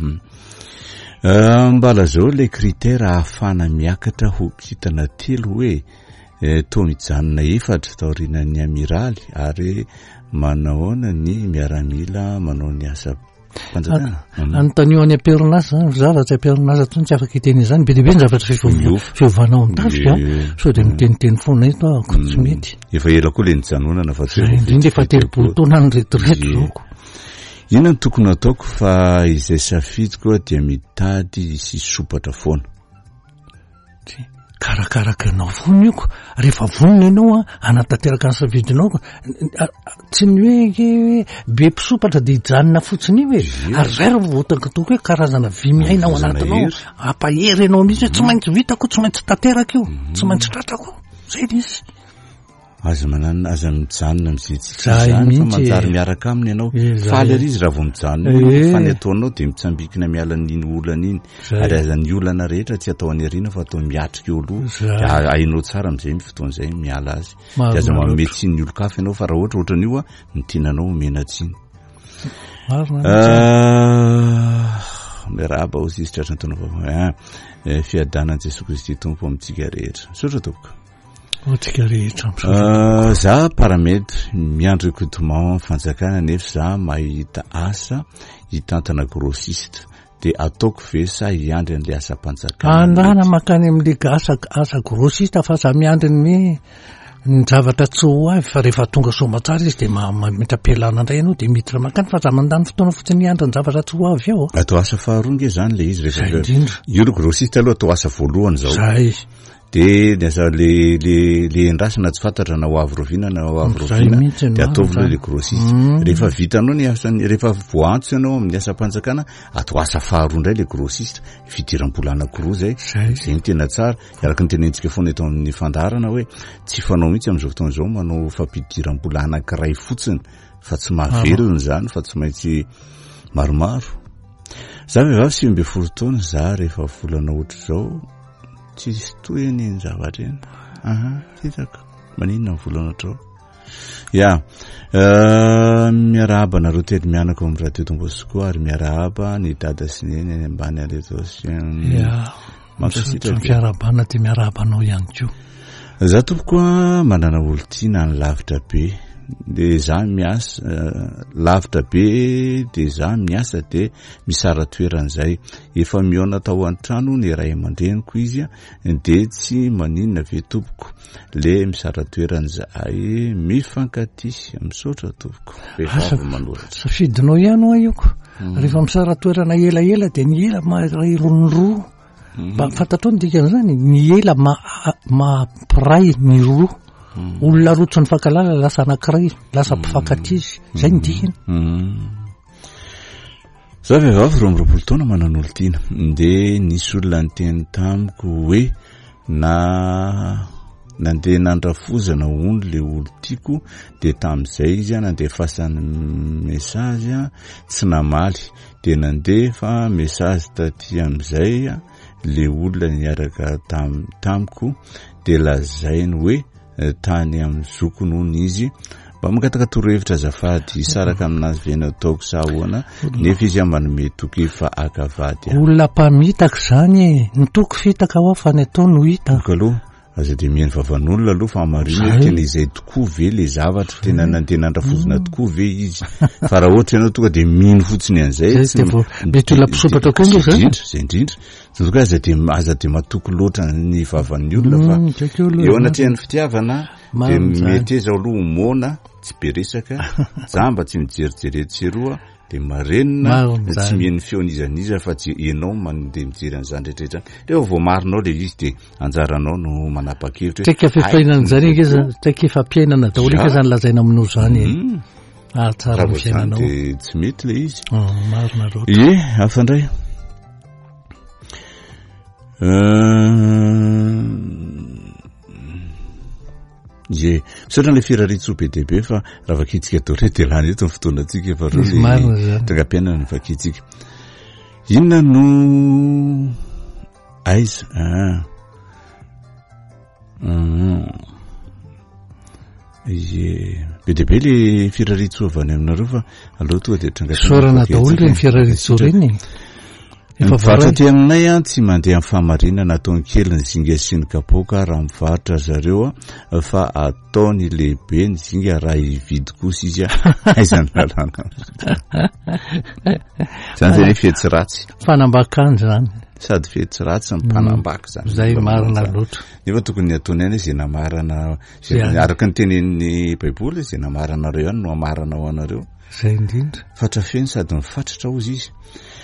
Speaker 1: Mbala zao le critère ahafana miakatra ho kitana telo hoe to mijanona efatra taorinan'ny amiraly ary manaoana ny miaramila manao ny asa mpanjakana.
Speaker 2: Anontaniao any am-perinasa zany zavatra am-perinasa tony tsy afaka hiteny izany be dehibe ny zavatra fiovanao mitafika sao de miteniteny foana ito ako tsy mety.
Speaker 1: Efa ela koa le nijanonana fa
Speaker 2: indrindra efa telopolo taona ny retraite zaoko.
Speaker 1: Inona no tokony ataoko fa izay safidiko dia mitady sy sopatra foana.
Speaker 2: Karakaraka anao foana io ko rehefa vonona ianao a anatanteraka ny safidinao tsy ny hoe be mpisopatra de hijanona fotsiny io e ary zay raha voatakatoko hoe karazana vy miaina ao anatinao ampahery ianao mihitsy hoe tsy maintsy vitako tsy maintsy tanteraka io tsy maintsy tratrako zay izy
Speaker 1: aza manana aza mijanona am'izay tsizany fa manjary miaraka aminy ianao faly ary izy raha vao mijanona fa ny ataonao de mitsambikina miala n'iny olana iny ary aza ny olana rehetra tsy atao any ariana fa atao miatrika eo aloha ainao tsara am'izay ny fotoan'izay miala azy de aza mametsy ny olo-kafa ianao fa raha ohatra ohatran'io a ny tiananao omenatsiny miarahaba ho sisy tratra ny taona fiadanan'i Jesosy Kristy tompo amintsika rehetra sotra tompoko
Speaker 2: otsika rehetra
Speaker 1: za paramètre miandro écoutement fanjakana nefa za mahita asa hitantana grossiste de ataoko ve sa hiandry an'le asa mpanjakana
Speaker 2: andrana makany am'le asa asa grossiste fa za miandry ny ny zavatra tsy ho avy fa rehefa tonga somatsara izy de mametrapelana indray ianao de miditra makany fa za mandany fotoana fotsiny hiandry ny zavatra tsy ho avy ao
Speaker 1: atao asa faharoa nge zany le izy rehefa io lo grossiste aloha atao asa voalohany zao
Speaker 2: zay
Speaker 1: de nasa le le le endrasana tsy fantatra na ho avy rovina na ho avy rovina de ataovy le grossiste rehefa vitanao ny asa rehefa voantso ianao amin'ny asa mpanjakana atao asa faharoa indray le grossiste fidiram-bola anankiroa zay zay ny tena tsara araka ny tenentsika foana eto amin'ny fandarana hoe tsy fanao mihitsy am'izao fotoana izao manao fampidiram-bola anankiray fotsiny fa tsy mahavelona zany fa tsy maintsy maromaro za vehivavy sivy amby folo taona za rehefa volana ohatra zao tsisy toyany ny zavatra eny aha hitako maninona volana trao ya miarahaba nareo telo mianako amin'ny radio Dombosiko ary miarahaba ny dada sy neny any ambany aleto
Speaker 2: ya mankasitrany fiarabana de miarahabanao ihany koa
Speaker 1: za tompokoa manana olo tiana ny lavitra be de za miasa lavitra be de za miasa de misara toeran'izay efa miona tao an-trano ny ray aman-dreniko izy de tsy maninona ve tompoko le misara toeran'izay mifankaty misaotra tompoko vehivavy manoratra
Speaker 2: safidinao ihany ho ioko rehefa misara toerana ela ela de ny ela maray ronoroa mba fantatrao ny dikan'izany ny ela mampiray ny roa olona rotsony fankalala lasa anankiray lasa mpifankaty izy zay ny dikany
Speaker 1: za vehivavy roa amby roapolo taona manan'olo tiana de nisy olona nyteny tamiko hoe na nandeha nandrafozana ono le olo tiako de tam'izay izy a nandeha fasany message a tsy namaly de nandefa message taty am'izay le olona niaraka tam tamiko de lazainy hoe tany amin'ny zoko nohony izy mba makataka torohevitra azafady saraka aminazy vena ataoko sa ahoana nefa izy manome toky fa akavady
Speaker 2: olona mpamitaka zany ny toko fitaka ao fa ny atao no hita
Speaker 1: aloha aza de mihaino vavan'olona aloha fa marina tena izay tokoa ve le zavatra tena nandeha nandrafozona tokoa ve izy fa raha ohatra ianao tonga de mino fotsiny an'izay
Speaker 2: mety olona mpisopatra koa nge zay
Speaker 1: zay indrindra zatoka aza de aza de matoky loatra ny vavan'ny olona fa eo anatrehany fitiavana de mety eza aloha homona tsy be resaka jamba tsy mijerijeretseroa de marenina tsy mieny feonizaniza fa tsy ianao mandeha mijery an'izany rehetrarehetra rehefa vao marinao le izy de anjaranao no manapa-kevitra
Speaker 2: teka fifainana zany ingeza teka efa ampiainana daholo eka zany lazaina aminao zany ah tsara ny fiainanao
Speaker 1: de tsy mety le izy
Speaker 2: marina loatra
Speaker 1: ye afandray ye misaotra le firaritso be dehibe fa raha vakitsika atao re de lany eto ny fotoana atsika fa ro le tranga-piainana ny vakitsika inona no aiza ah ye be dehibe le firaritso avy any aminareo fa aloha toa de tranga
Speaker 2: sorana daholo reny firaritso reny
Speaker 1: mivarotra ty aminay a tsy mandeha amin'ny fahamarinana ataony kely ny zinga sy ny kapoka raha mivarotra zareo a fa ataony lehibe ny zinga raha ividy kosa izy a aizany lalàna zany zany fetsy ratsy
Speaker 2: fanambakany zany
Speaker 1: sady fetsy ratsy ny mpanambaky zany
Speaker 2: zay marina loatra
Speaker 1: nefa tokony ataony any zay namarana araka ny tenen'ny baiboly zay namaranareo ihany no amarana ao anareo
Speaker 2: zay indrindra
Speaker 1: fatrafeny sady mifatratra ozy izy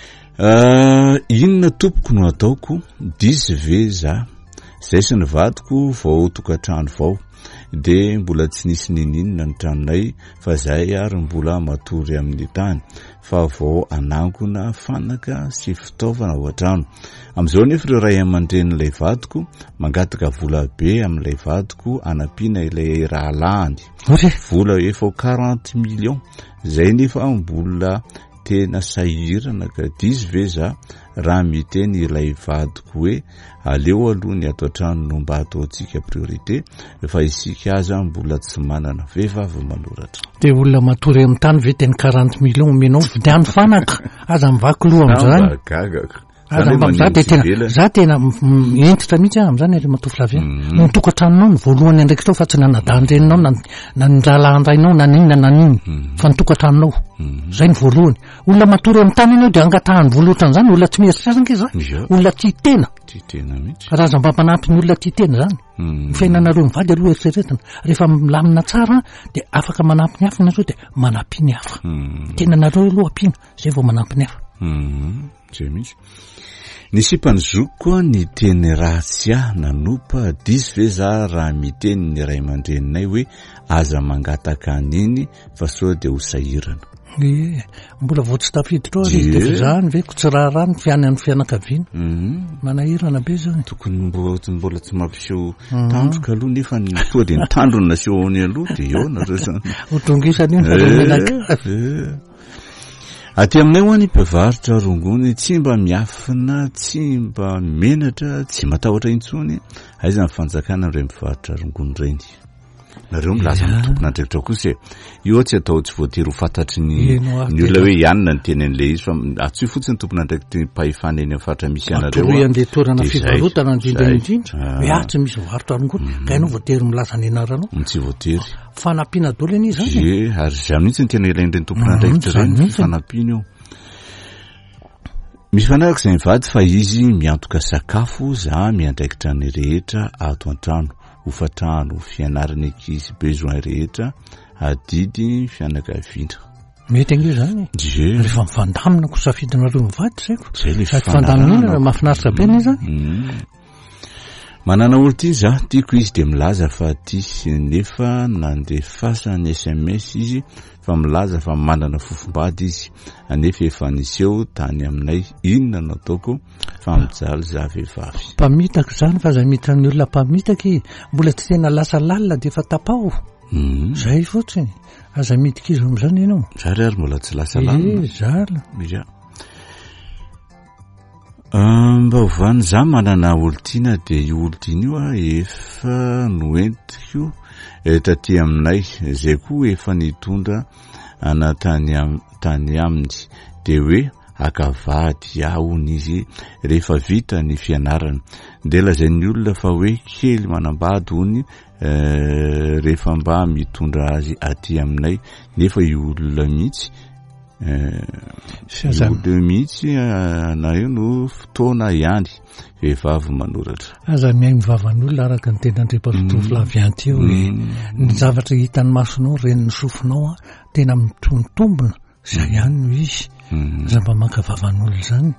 Speaker 1: Uh, inona tompoko no ataoko disy ve za zay sy ny vadiko vao tokantrano vao de mbola tsy nisy nininona ny tranonay fa zay ary mbola matory amin'ny tany fa vao anangona fanaka sy fitaovana ao an-trano am'izao nefa ireo ray aman-dren'ilay vadiko mangataka vola be amin'ilay vadiko anampiana ilay rahalahany vola efa quarante millions zay nefa mbola tena sahirana ka disy ve za raha miteny ilay vadiko hoe aleo aloha ny ato an-trano no mba ataontsika priorité fa isika aza mbola tsy manana vehivavy manoratra
Speaker 2: de olona matory amin'ny tany ve teny quarante millions omenao vidiany fanaka aza mivaky loha am'izany
Speaker 1: gagaka
Speaker 2: za de tena za tena entitra mihitsy am'izany ary matoflavia ny tokantranonao ny voalohany andraiky tao fa tsy nanadandreninao na niralahandrainao na ninona na niny fa nitokantranonao zay ny voalohany olona matory amin'ny tany ianao de angatahany voaloatran'izany olona tsy mieritrerana ke zany olona tia tena
Speaker 1: tia tena mihitsy
Speaker 2: raha za mba manampy ny olona tia tena zany ny fiainanareo mivady aloha eritreretana rehefa milamina tsara de afaka manampy ny hafa nareo de manampy ny hafa tenanareo aloha ampiana zay vao manampy ny hafa
Speaker 1: zay mihitsy ny sipany zoko ny teny ratsy a nanompa disy ve za raha miteny ny ray aman-dreninay hoe aza mangataka aniny fa sao de ho sahirana
Speaker 2: e mbola vao tsy tafiditra ao izy de fizahany ve ko tsy raha ny fianany fianakaviana manahirana be zany
Speaker 1: tokony mbola tsy mampiseho tandroka aloha nefa ny toa de ny tandrony nasehoany aloha de eo nareo zany
Speaker 2: hotrongisany iny menaka
Speaker 1: aty aminay ho any mpivarotra rongony tsy mba miafina tsy mba menatra tsy matahotra intsony aiza ny fanjakana amin'ireny mpivarotra rongony reny nareo milaza amin'ny tompona andraikitra kosa io tsy atao tsy voatery ho fantatry ny ny olona hoe ianona ny teny an'ilay izy fa atsoy fotsiny tompona andraikitra mpahefana eny amin'ny faritra misy anareo
Speaker 2: an'ilay toerana fivarotana indrindraindrindra hoe ah tsy misy mivarotra rongony ka ianao voatery milaza ny anaranao
Speaker 1: tsy voatery
Speaker 2: fanampiana dolo eny izy zany
Speaker 1: e ary zany mihitsy ny tena ilain'ireny tompona andraikitra reny fanampiana eo misy fanaraka izay mivady fa izy miantoka sakafo za miandraikitra ny rehetra ato an-trano hofatrano fianarana ankizy besoin rehetra adidy fianakaviana
Speaker 2: mety an'io zany rehefa mifandamina ko safidinareo mivady zaiko sady fandamina mahafinaritra be ny zany
Speaker 1: manana olo ty za tiako izy de milaza fa ty nefa nandefasa ny S M S izy fa milaza fa manana fofombady izy anefa efa niseho tany aminay inona no ataoko fa mijaly za vehivavy
Speaker 2: mpamitaka zany fa za mitra ny olona mpamitaky mbola tsy tena lasa lalina de efa tapao zay fotsiny aza midika izy am'izany ianao
Speaker 1: zary ary mbola tsy lasa lalina
Speaker 2: e zala
Speaker 1: ya mba hovany za manana olo-tiana de io olo-tiana io a efa noentiko taty aminay zay koa efa nitondra anatany tany aminy de hoe akavady ahony izy rehefa vita ny fianarana de lazain'ny olona fa hoe kely manambady hony rehefa mba mitondra azy aty aminay nefa io olona mihitsy olo mihitsy na io no fotoana ihany vehivavy manoratra
Speaker 2: aza miainy mivavan'olona araka ny tena andriampasotovy lavianty eo hoe ny zavatra hitany masonao reny ny sofinao a tena mitontombona zay ihany no izy za mba maka vavan'olo zany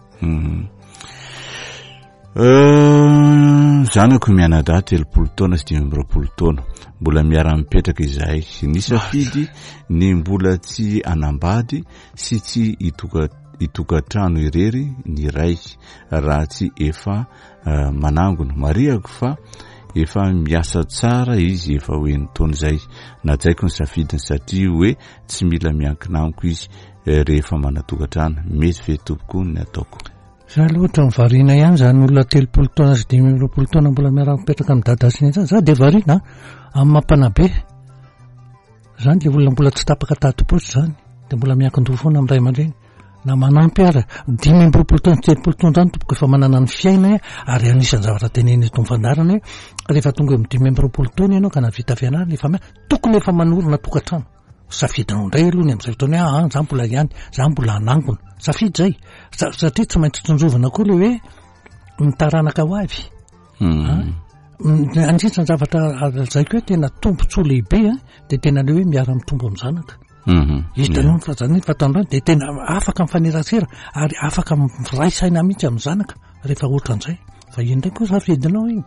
Speaker 1: zanako mianadahy telopolo taona sy dimy amby roapolo taona mbola miara-mipetraka izahay nisafidy ny mbola tsy anambady sy tsy itoka itokantrano irery ny raiky raha tsy efa uh, manangona mariako fa efa miasa tsara izy efa hoe ny taona zay najaiko ny safidiny satria hoe tsy mila miankinamiko izy eh, rehefa manatokantrano mety ve tompoko ny ataoko
Speaker 2: za loatra mivarina ihany zany olona telopolo taona sy dimy amby roapolo taona mbola miara-mipetraka amin'ny dadasiny zany za de varina amin'ny mampanabe zany de olona mbola tsy tapaka tato-potsy zany de mbola miankin-doha foana amin'ny ray aman-dreny na manampy ary dimy amby roapolo taona telopolo taona zany tompoko efa manana ny fiaina ary anisan'ny zavatra teneny eto fandarana hoe rehefa tonga eo dimy amby roapolo taona ianao ka navita fianarana efa ma tokony efa manorina tokantrano safidinao indray aloha ny amin'izay fotoana hoe ah za mbola ihany za mbola anangona safidy zay satria tsy maintsy tsonjovana koa le hoe mitaranaka ho avy andritra ny zavatra zaiko hoe tena tombontsoa lehibe de tena le hoe miara mitombo amin'ny zanaka hitanao fa zany fatandro de tena afaka mifanerasera ary afaka miraisaina mihitsy amin'ny zanaka rehefa ohatran'izay fa indray koa safidinao iny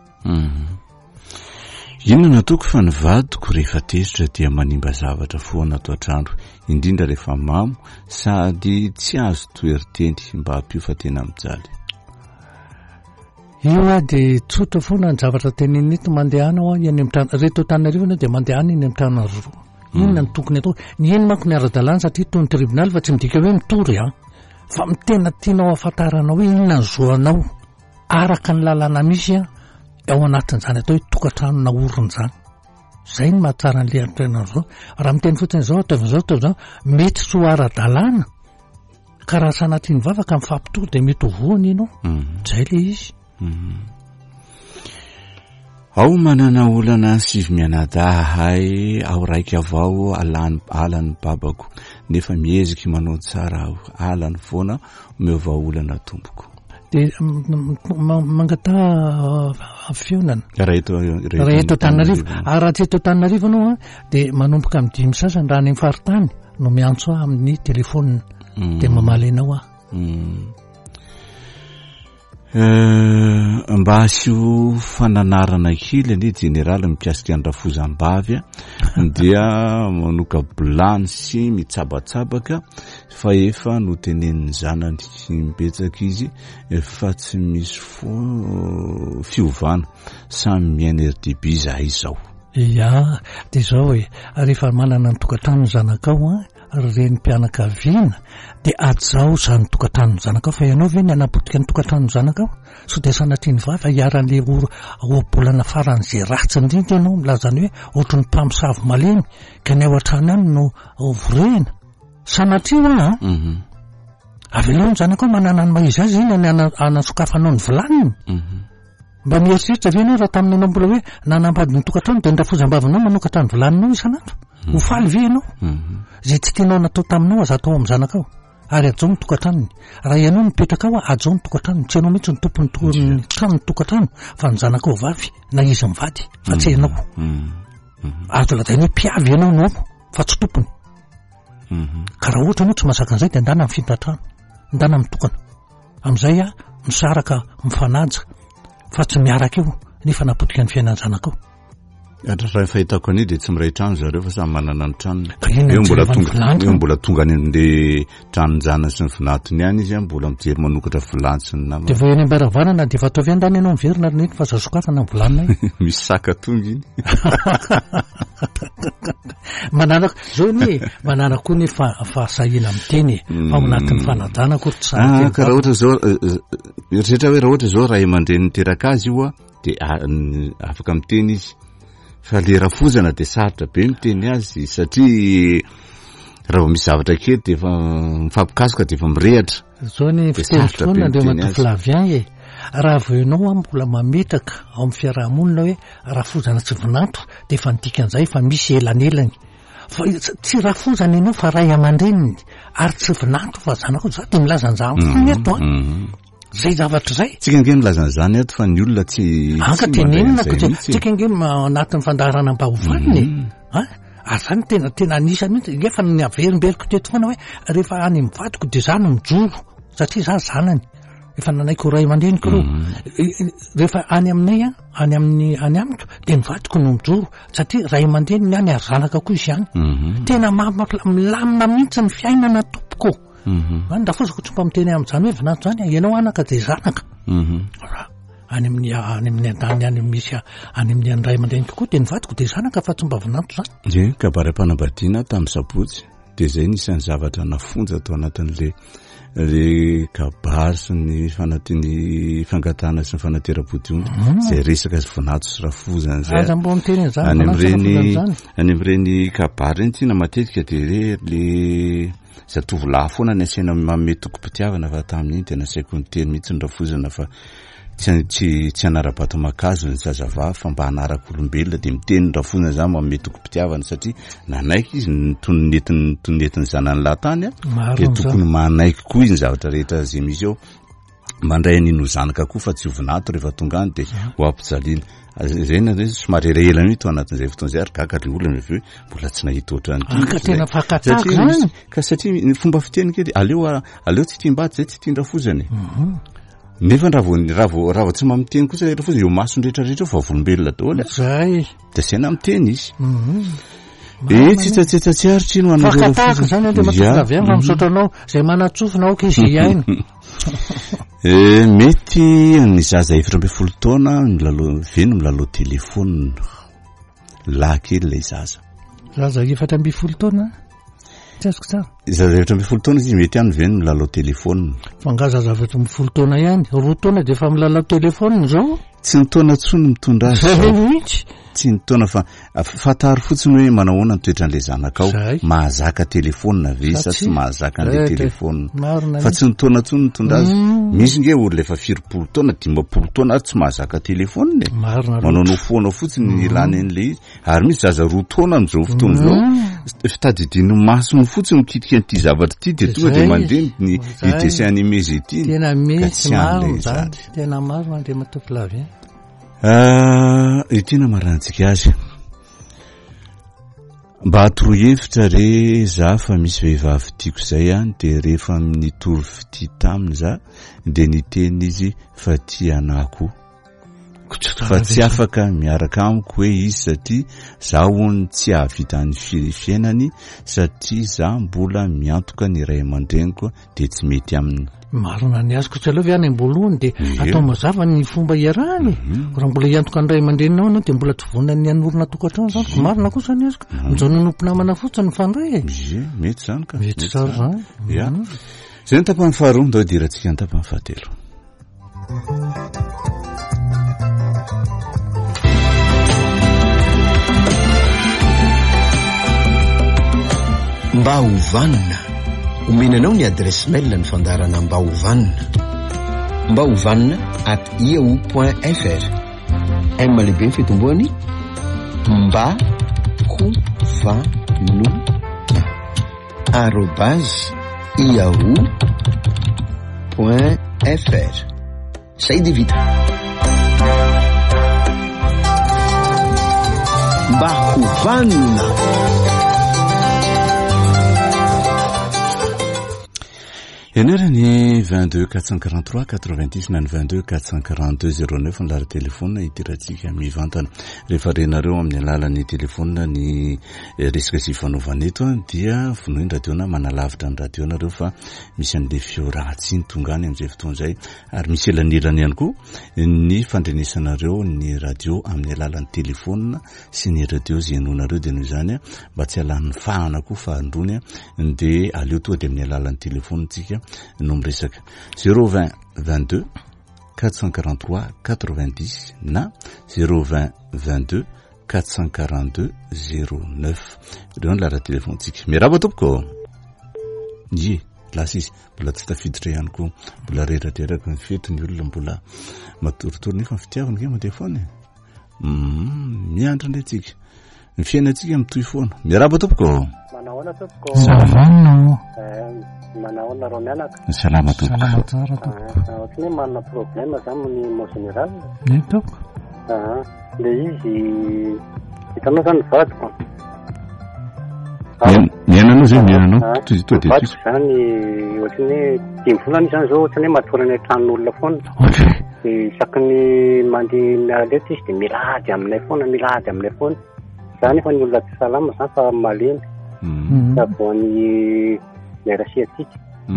Speaker 1: inona natoko fa ny vadiko rehefa tezitra dia manimba zavatra foana ato an-trano indrindra rehefa mamo sady tsy azo toeriteny mba hampio fa tena mijaly
Speaker 2: io a de tsotra foana ny zavatra teneny eto mandehanao eny am'trano reto tanarivona de mandehana eny amin'ny trano roa inona ny tokony atao ny eny manko ny ara-dalàna satria tony tribunaly fa tsy midika hoe mitory a fa mitena tianao afantaranao hoe inona ny zoanao araka ny lalàna misy a ao anatin'izany atao hoe tokantrano na orony zany zay ny mahatsara ny lehatena zao raha miteny fotsiny zao ataovy zao ataovy zao mety tsy ho ara-dalàna ka raha sanatiny vavaka mifampitory de mety ho voany ianao zay le izy
Speaker 1: ao manana olana sivy mianadahay ao raiky avao alany alany babako nefa miheziky manao tsara aho alany foana meova olana tompoko
Speaker 2: de mangata fionana
Speaker 1: reto
Speaker 2: reto Tanarivo araha tsy eto Tanarivo anao de manomboka amin'ny dimy sasany raha ny faritany no miantso amin'ny telefônina de mamaly anao ah
Speaker 1: mba asio fananarana kely ny generaly mikasika ny rafozam-bavy dia manoka blany sy mitsabatsabaka fa efa no teneniny zanany mibetsaka izy fa tsy misy fo fiovana samy miaina R D B zahay izao
Speaker 2: ya de zao hoe rehefa manana ny tokantrano zanakao a reny mpianakaviana de ajao zany tokantrano zanakao fa ianao ve ny anapotika ny tokantrano zanakao so de sanatiny vava iaran'le oabolana faran'izay ratsy indrindra ianao milazany hoe ohatrany mpamosavy malemy ka ny ao an-trano any no vorehana sanatria a avy aloha ny zanakao manana ny maizy azy iny anasokafanao ny volaniny mba mieritreritra ve anao raha taminy anao mbola hoe nanambady ny tokantrano de ny rafozam-bavinao manokatra ny volaninao isanandro ho faly ve ianao zay tsy tianao natao taminao aza atao amin'ny zanakao ary ajao ny tokantranony raha ianao mipetraka ao ajao ny tokantranony tsy ianao mihitsy ny tompony trano ny tokantrano fa ny zanakao vavy na izy mivady fa tsy ianao azo lazainy hoe mpiavy ianao no fa tsy tompony ka raha ohatra anao tsy masaka an'izay de andana amin'ny fintan-trano andana amin'ny tokana amin'izay a misaraka mifanaja fa tsy miaraka eo nefa napotika ny fiainany zanakao
Speaker 1: raha fahitako ani de tsy miray trano zareo fa samy manana ny tranony eo mbola tonga eo mbola tonga any am'le tranonjana sy ny vinatony any izy a mbola mijery manokatra vilantsy ny namany
Speaker 2: de vo eny ambaravarana de fa ataovy andany ianao miverina ary nety fa zazokafana ny volanina
Speaker 1: misy saka tonga iny
Speaker 2: manaraka zao ny manaraka koa ny fahasahina miteny fa anatin'ny fanajana koa tsy
Speaker 1: sa ka raha ohatra zao eritretra hoe raha ohatra zao raha aman-dreny niteraka azy io a de afaka miteny izy fa le rafozana de sarotra be miteny azy satria raha misy zavatra kely de efa mifampikasoka de efa mirehatra
Speaker 2: zao ny fiteny foana andreo matoflavian e raha vo ianao a mbola mametraka ao amin'ny fiarahamonina hoe rafozana tsy vinantro de efa nidika an'izay fa misy elanelany fa tsy rafozana ianao fa ray aman-dreniny ary tsy vinantro fa zanako za de milaza an'izany foana eto a zay zavatra zay
Speaker 1: tsika nge milazana zany eto fa ny olona tsy
Speaker 2: anka tenenina tsika nge anatin'ny fandarana mbahofaniny a ary zany tena tena anisany mihitsy efa ny averimberiko teto foana hoe rehefa any mivadiko de zany mijoro satria za zanany efa nanaiko ray aman-dreniko reo rehefa any aminay a any amin'ny any amiko de mivadiko no mijoro satria ray aman-dreniny any ary zanaka koa izy any tena milamina mihitsy ny fiainana tompoko any da fozako tsy mba miteny amin'izany hoe vinantro zany ianao anaka de zanaka any amin'ny any amin'ny andany any misy any amin'ny ray aman-dreniko koa de nivadiko de zanaka fa tsy mba vinantro zany
Speaker 1: de kabary am-panambadiana tamin'ny sabotsy de zay nisan'ny zavatra nafonja atao anatin'le le kabary sy ny fanatiny fangatana sy ny fanatera-podiona zay resaka vonato sy rafozana zay any am'ireny any am'ireny kabary reny tiana matetika de re le zatovolahy foana ny asaina manome toko-pitiavana fa tamin'iny tena saiko ny teny mihitsy ny rafozana fa tsy tsy tsy anara-bato makazo ny zazavavy fa mba hanarak'olombelona de miteny ny rafozana zany manome toko-pitiavana satria nanaiky izy ny tonenetiny tonenetiny zanany lahatany a de tokony manaiky koa izy ny zavatra rehetra zay misy eo mandray an'ino zanaka koa fa tsy ovonato rehefa tonga any de ho ampijaliana reny zay somary elaela mihitsy anatin'izay fotoana zay ary gaga le olona avy eo mbola tsy nahita ohatran'ity ka satria ny fomba fiteny kely aleo aleo tsy tiam-baty zay tsy tian-drafozany nefa raha vao raha vao raha vao tsy mamiteny kosa rehetra fotsiny eo masony rehetrarehetra fa volombelona daholo
Speaker 2: zay
Speaker 1: de saina miteny izy e tsy tsatsetsatsy ary trino
Speaker 2: anafakataka zany ande matokavy fa misotranao zay manatsofinao ka izy iaina
Speaker 1: e mety ny zaza efatra amby folo taona milalo veno milalo telefona lahy kely lay zaza
Speaker 2: zaza efatra amby folo taona tsy azoko tsara
Speaker 1: zaza efatra amby folo taona izy mety any veno milalo telefona
Speaker 2: fa nga zaza efatra amby folo taona ihany roa taona de fa milala telefona zao
Speaker 1: tsy ny taona tsony mitondra azy
Speaker 2: mihitsy
Speaker 1: tsy ny taona fa fataro fotsiny hoe manahoana ny toetran'le zanaka ao mahazaka telefona ve sa tsy mahazaka an'le telefona fa tsy ny taona tsony mitondra azy misy nge olona efa firopolo taona dimampolo taona ary tsy mahazaka telefona e manao no foana fotsiny ilany an'le izy ary misy zaza roa taona am'izao fotoana zao fitadidiny masony fotsiny mikitika an'ity zavatra ity de tonga de mandeha ny dessin animé zay ity
Speaker 2: tena mety maro zany tena maro mandre matoky lavy
Speaker 1: ah itena marantsika azy mba atorohevitra re za fa misy vehivavy tiako zay any de rehefa nitory fity taminy za de niteny izy fa tia anako fa tsy afaka miaraka amiko hoe izy satria za hony tsy ahavita ny fiainany satria za mbola miantoka ny ray aman-dreniko de tsy mety aminy
Speaker 2: marina ny azoko tsy aloha ve any ambolohany de atao mazava ny fomba iarahany raha mbola hiantoka ny ray aman-drenao anao de mbola tsy vonany anorina tokantrano zany ko marina kosa ny azoko mijaononompo namana fotsiny fandray e
Speaker 1: mety zany ka
Speaker 2: mety tsara zany
Speaker 1: ya zay ny tapany faharoa ndao diratsika ny tapany fahatelo
Speaker 3: mba hovanina omenanao ny adresse mail ny fandarana mba hovanina mba hovanina at yahoo point fr m lehibe ny fitomboany mba hovanina arobase yahoo point fr zay de vita mba hovanina
Speaker 1: ianarany vingt-deux quatre cent quarante-trois quatre-vingt-dix na ny vingt-deux quatre cent quarante-deux zéro neuf ny lara telefona hitiratsika mivantana rehefa renareo amin'ny alalan'ny telefona ny resaka sy fanaovana eto a dia vonoiny radiona manalavitra ny radionareo fa misy an'le fioratsy ny tonga any am'izay fotoana zay ary misy elanelany ihany koa ny fandrenesanareo ny radio amin'ny alalan'ny telefona sy ny radio zay enonareo de noho izany a mba tsy alan'ny fahana koa fa androny a de aleo toa de amin'ny alalan'ny telefona tsika no miresaka zéro vingt vingt-deux quatre cent quarante-trois quatre-vingt-dix na zéro vingt vingt-deux quatre cent quarante-deux zéro neuf reo ny lara telefontsika miaraba tompoko ye lasa izy mbola tsy tafiditra ihany koa mbola reradreraka ny fety ny olona mbola matoritory nefa ny fitiavana ke matefona miandro ndray tsika ny fiainatsika mitoy foana miaraba tompoko
Speaker 4: manahoana tompoko
Speaker 2: savanao
Speaker 4: manahoana ro mianaka
Speaker 1: salama tompoko
Speaker 2: salama tsara tompoko
Speaker 4: ohatrany hoe manana problème zany ny mon général
Speaker 2: ny tompoko
Speaker 4: le izy hitanao zany vadiko
Speaker 1: miainanao zay miainanao vadiko
Speaker 4: zany ohatrany hoe dimy volana zany zao ohatrany hoe matorany tranon'olona foana de isaky ny mandeha mialety izy de milady aminay foana milady aminay foana zany efa ny olona tsy salama zany fa malemy saboany miarasiatsika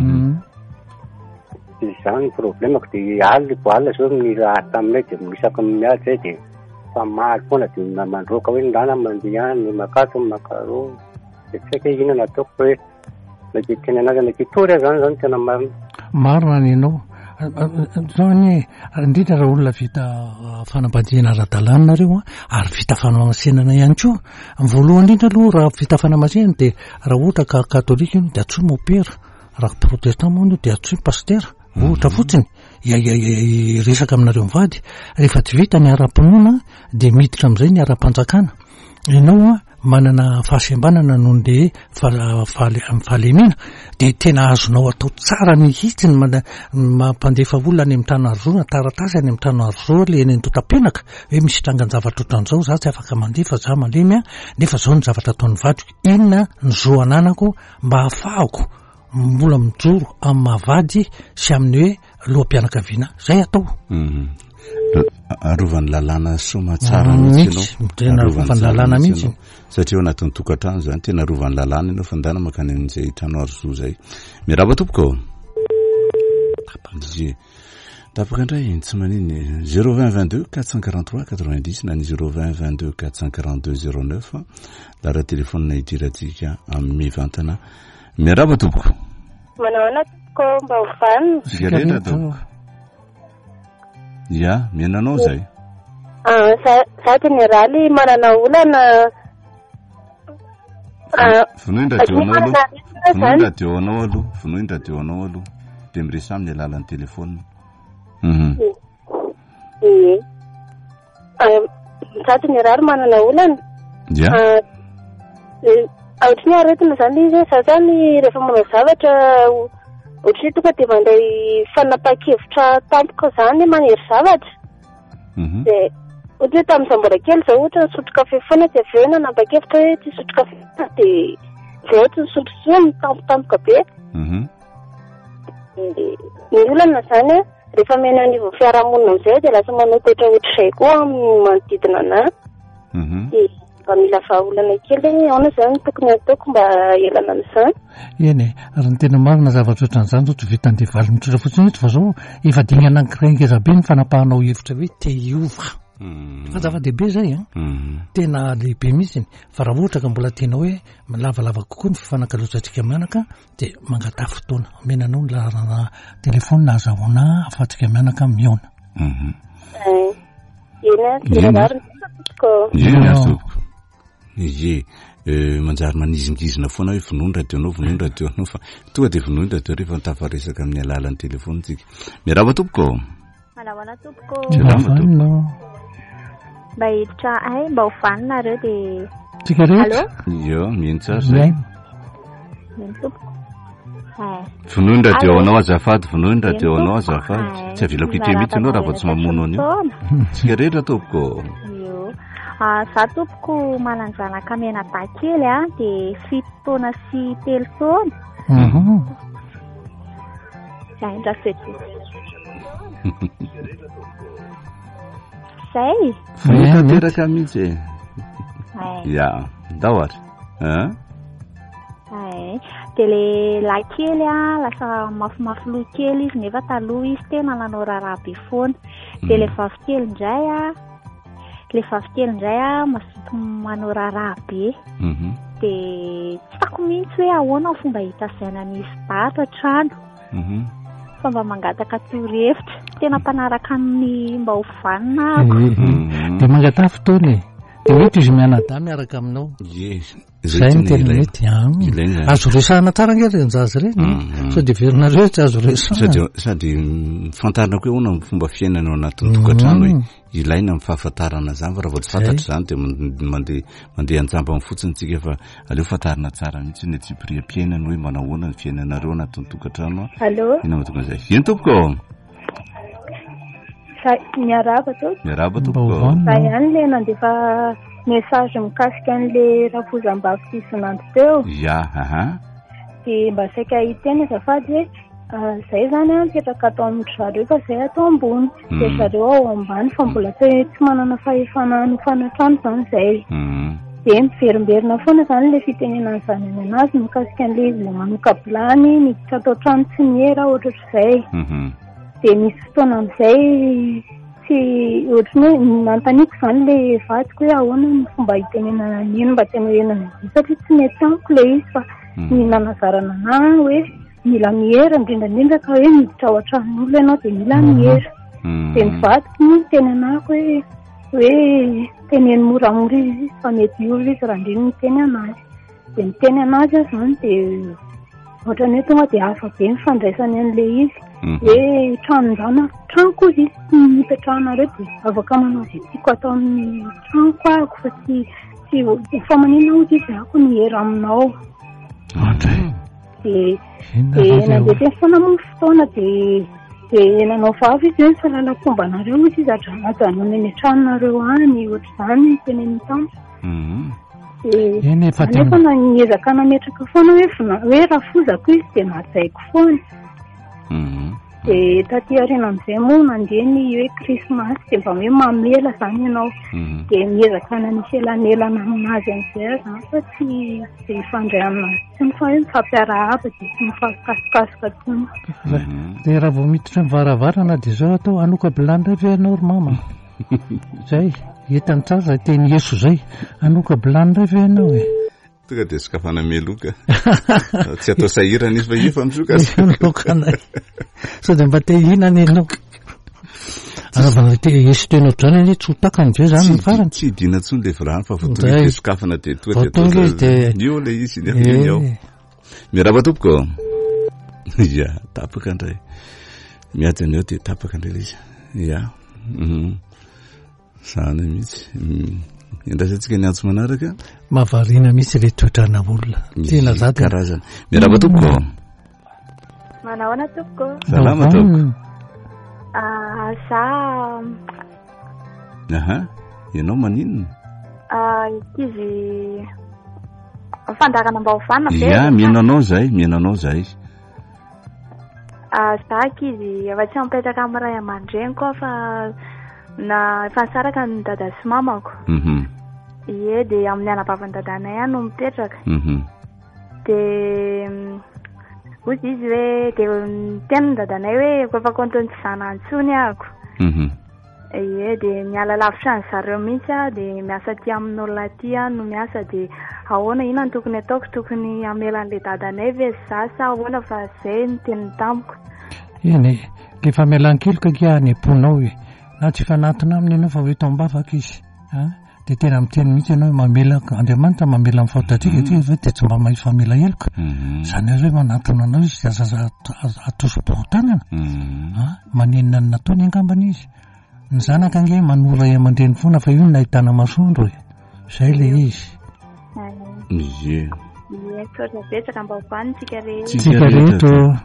Speaker 4: zany problemako de aly boala zao milady taminay de misaky miady zay de fa maly foana de mandroaka hoe ndana mandeha any makato makaro dia tsy haiko hoe inona ataoko hoe mety teny anazy mety tory zany zany tena marina
Speaker 2: marina ny ianao zany indrindra raha olona vita fanambadiana ara-dalàna nareo a ary vita fanamasinana ihany koa voalohany indrindra aloha raha vita fanamasinana dia raha ohatra ka katolika io dia atsoy mopera raha protestant moa io dia atsoy pastera ohatra fotsiny resaka aminareo mivady rehefa tsy vita ny ara-pinoana dia miditra amin'izay ny ara-panjakana ianao a manana fahasembanana noho nde fahalemina dia tena azonao atao tsara mihitsy ny mampandefa olona any amin'ny tany arozona taratasy any amin'ny tany arozona le eny antotam-penaka hoe misy trangan-javatra ohatran'izao za tsy afaka mandefa za malemy a nefa zao ny zavatra ataon'ny vadiko inona ny zoananako mba hahafahako mbola mijoro amin'ny mahavady sy amin'ny hoe loha-mpianakaviana zay atao
Speaker 1: arovany lalàna soma tsara mihitsy
Speaker 2: tena arovany lalàna mihitsy
Speaker 1: satria ao anatin'ny tokantrano zany tena arovany lalàna ianao fandana makany amin'izay trano arzoa zay miraba tompoko je tapaka indray tsy maniny zéro vingt vingt-deux quatre cent quarante-trois quatre-vingt-dix na ny zéro vingt vingt-deux quatre cent quarante-deux zéro neuf la raha telefonina idiratsika amin'ny mivantana miraba tompoko
Speaker 5: manao tompoko mba hofanina
Speaker 1: sigareta tompoko ya miananao zay
Speaker 5: za generaly manana olana
Speaker 1: finoindra teo anao aloha finoindra teo anao aloha finoindra teo anao aloha dia miresa amin'ny alalan'ny telefona
Speaker 5: ie za generaly manana olana
Speaker 1: ya
Speaker 5: ohatry ny aretina zany izy za zany rehefa manao zavatra ohatry tonga dia mandray fanapa-kevitra tampoka zany manery zavatra dia ohatra hoe tamin'izay mbola kely zao ohatra nisotro kafe foana tsy aveo na napa-kevitra hoe tsy sotro kafe foana dia zay ohatra nisotro soa mitampotampoka be ny olana zany rehefa mena anivo fiarahamonina amin'izay dia lasa manao toetra ohatr'izay koa manodidina anahy dia mba mila vahaolana kely aona zany tokony ataoko mba elana amin'izany
Speaker 2: eny ary ny tena marina zavatra ohatran'izany zao tsy vitan'de valy mitratra fotsiny fa zao efa dingy anankiray ngeza be ny fanapahanao hevitra hoe te hiova fa zava-dehibe zay a tena lehibe mihitsy fa raha ohatra ka mbola tena hoe lavalava kokoa ny fifanankalotsantsika mianaka dia mangatafy fotoana menanao ny lalana telefona azahoana afatsika mianaka miona
Speaker 1: ye manjary manizingizina foana hoe vinondra teo anao vinondra teo anao fa tonga dia vinondra teo rehefa nitafaresaka amin'ny alalan'ny telefona tsika miraba tompoko
Speaker 6: malawana tompoko
Speaker 2: vanina
Speaker 6: mba hiditra ay mba ho vanina reo dia
Speaker 2: tsika rehetra
Speaker 1: io mino tsara zay
Speaker 6: mino tompoko
Speaker 1: vinondra teo anao azafady vinondra teo anao azafady tsy avilako ite mihitsy anao raha vao tsy mamono anio tsika rehetra tompoko
Speaker 6: za tompoko mananjanaka mena bakely a dia fito taona sy telo taona zay ndra fety zay
Speaker 1: fitateraka mihitsy ya daohatra
Speaker 6: dia le lahy kely a lasa mafimafy loha kely izy nefa taloha izy tena nanao raharaha be foana dia le vavikely indray a le vavikely indray a mazoto manao raharaha be dia tsy tako mihitsy hoe ahoana ny fomba hitazaina misy data trano fa mba mangataka torohevitra tena mpanaraka amin'ny mba ho vanina ako
Speaker 2: dia mangatafy fotoana e dia mety izy mianada miaraka aminao zay ny tena mety azo resahana tsara ngery njazy reny sao dia verinareo tsy azo resahana
Speaker 1: sady fantarina koa hoe hoana fomba fiainana ao anatin'ny tokantrano hoe ilaina amin'ny fahafantarana zany fa raha vao tsy fantatra zany dia mandeha mandeha anjamba amin'ny fotsiny tsika fa aleo fantarina tsara mihitsy ny tsipiriam-piainana hoe manao hoana ny fiainanareo anatin'ny tokantrano
Speaker 5: allo
Speaker 1: ina mahatonga zay ino tompoko
Speaker 5: miaraba to
Speaker 1: miaraba tompoko
Speaker 5: za ihany le nandefa message mikasika an'le rafozam-bavy sy sonando teo
Speaker 1: ya aha
Speaker 5: dia mba saika hiteny azafady hoe zay zany a mipetraka atao amin'ny zareo fa zay atao ambony dia zareo ao ambany fa mbola tsy manana fahefana ny fanatrano zany zay dia miverimberina foana zany le fitenena n'izany any anazy mikasika an'le izy le manoka bilany miditra atao trano tsy miera ohatratra izay dia misy fotoana amin'izay tsy ohatrany hoe nantaniko izany le vadiko hoe ahoana ny fomba hitenenana niny mba tena hoenana izy satria tsy mety tamiko le izy fa ny nanazarana ana hoe mila mihera indrindrandrindra ka hoe miditra ao an-tranon'olona ianao dia mila mihera dia ny vadiko moa teny anako hoe hoe teneny moramora izy fa mety olo izy raha ndriny miteny anazy dia miteny anazy azy zany dia ohatrany hoe tonga dia hafa be mifandraisany an'ilay izy hoe tranonjana tranoko izy tsy mipetrahanareo dia afaka manao izay tiako atao amin'ny tranoko ahako fa tsy tsy fa manina ozy izy ako ny hera aminao dia dia nandeha teny foana moa fotoana dia dia nanao vavy izy hoe fahalalapombanareo izy izy ajanony any an-tranonareo any ohatra izany teneny tamiko nefa na niezaka nametraka foana hoe hoe raha fozako izy dia nahazaiko foana dia taty aoriana amin'izay moa nandeha ny hoe krismasy dia mba hoe mamela izany ianao dia miezaka nanisy elanelana aminazy amin'izay zany fa tsy tsy hifandray aminazy tsy mifa hoe mifampiarahaba dia tsy mifampikasokasoka tsony
Speaker 2: dia raha vao miditra mivaravarana dia zao atao anoka bilandra ve ianao ry mama zay entany tsara teny Yeso zay anoka bilandra ve ianao e
Speaker 1: tonga dia sokafana meloka tsy atao sahirana izy fa io fa misoka
Speaker 2: lokana sao dia mba te hihinana ianao aravana te Yeso tenao zany hoe tsy ho takany ve zany ny farany
Speaker 1: tsy hidina ntsony le vrany fa voatonga dia sokafana dia toa dia io le izy nefa iny ao mirava tompoko ia tapaka indray miadany eo dia tapaka indray le izy ia zany mihitsy indraisantsika ny antso manaraka
Speaker 2: mahavariana mihitsy le toetrana olona tena za
Speaker 1: karazana mirava tompoko
Speaker 6: manahoana tompoko
Speaker 1: salama tompoko
Speaker 6: za
Speaker 1: aha ianao maninona
Speaker 6: ikizy fandarana mba hovana
Speaker 1: ia miainanao zay miainanao zay
Speaker 6: za ikizy efa tsy mipetraka amin'ny ray aman-dreny koa fa na efa nisaraka ny dada sy mamako ie dia amin'ny anabavany dadanay any no mipetraka dia ozy izy hoe dia tena ny dadanay hoe koefa konton'ny tsy zana antsony ahako ie dia miala lavitra ny zareo mihitsy a dia miasa ty amin'olona ty a no miasa dia ahoana ina ny tokony ataoko tokony amelan'le dadanay ve za sa ahoana fa zay ny teniny tamiko
Speaker 2: eny lefa melan-keloka kia any amponao e na tsy fanatona aminy ianao fa hoe taombavaka izy dia tena miteny mihitsy ianao mamela Andriamanitra mamela amin'ny fahotatsika ty hoe dia tsy mba mahay famela heloka zany hoe manatona anao izy asa atosom-potanana manenina ny nataony angambany izy ny zanaka ange manora aman-dreny foana fa io ny nahitana masoandro e zay le izy
Speaker 1: ie
Speaker 6: betsaka mba hovanintsika
Speaker 2: tsika rehetra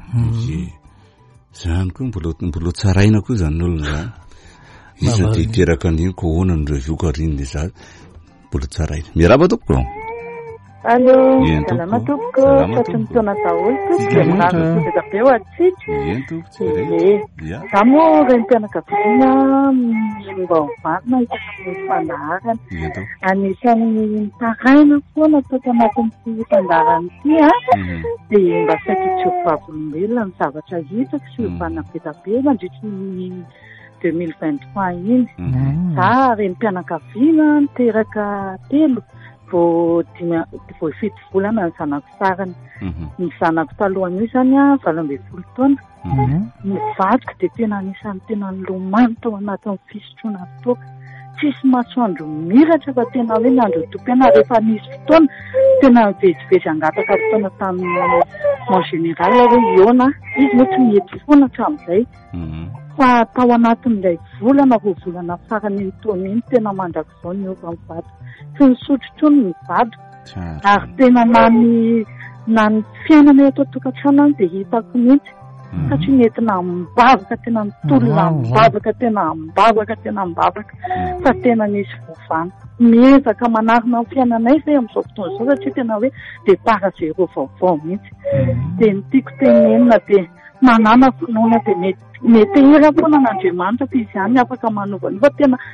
Speaker 1: zany koa mbola tsaraina koa zany olona zany izy dia hiteraka an'iny ko hoana ny revioko ariny dia za mbola tsaraina mirava tompoko
Speaker 7: allo salama tompoko satry mitona daholo tompoko minavitezaka be ho atsika
Speaker 1: ien tompoko
Speaker 7: e za moa renim-pianakaviana mba hovarina hitaka fandaharana anisan'ny mitaraina foana ataoko anatin'ity fandaharana ity a dia mba saika tsy hovavolombelona ny zavatra hitako sy hovana betabe mandritry ny deux mille vingt-trois iny za renim-pianakaviana niteraka telo vao dimy vao fito volana ny zanako sarany ny zanako talohany io zany a valo ambin'ny folo taona ny vadiko dia tena anisan'ny tena nilomanitra ao anatin'ny fisotroana toaka tsisy masoandro miratra fa tena hoe nandro tompiana rehefa nisy fotoana tena mivezivezy angataka fotoana tamin'ny en général hoe iona izy moa tsy mihety foana hatramin'izay fa tao anatin'ilay volana vo volana farany ny taona iny tena mandraka izao ny ova amin'ny vadiko tsy nisotrotrony ny vadiko ary tena na ny na ny fiainana eto an-tokantrano any dia hitako mihitsy satria nentina mibavaka tena mitolona mibavaka tena mibavaka tena mibavaka fa tena nisy vovana miezaka manarina ny fiainanay zay amin'izao fotoana izao satria tena hoe départ zéro vaovao mihitsy dia ny tiako tenenina dia manana finoana dia mety mety hira foana n'Andriamanitra fa izy ihany afaka manovany fa tena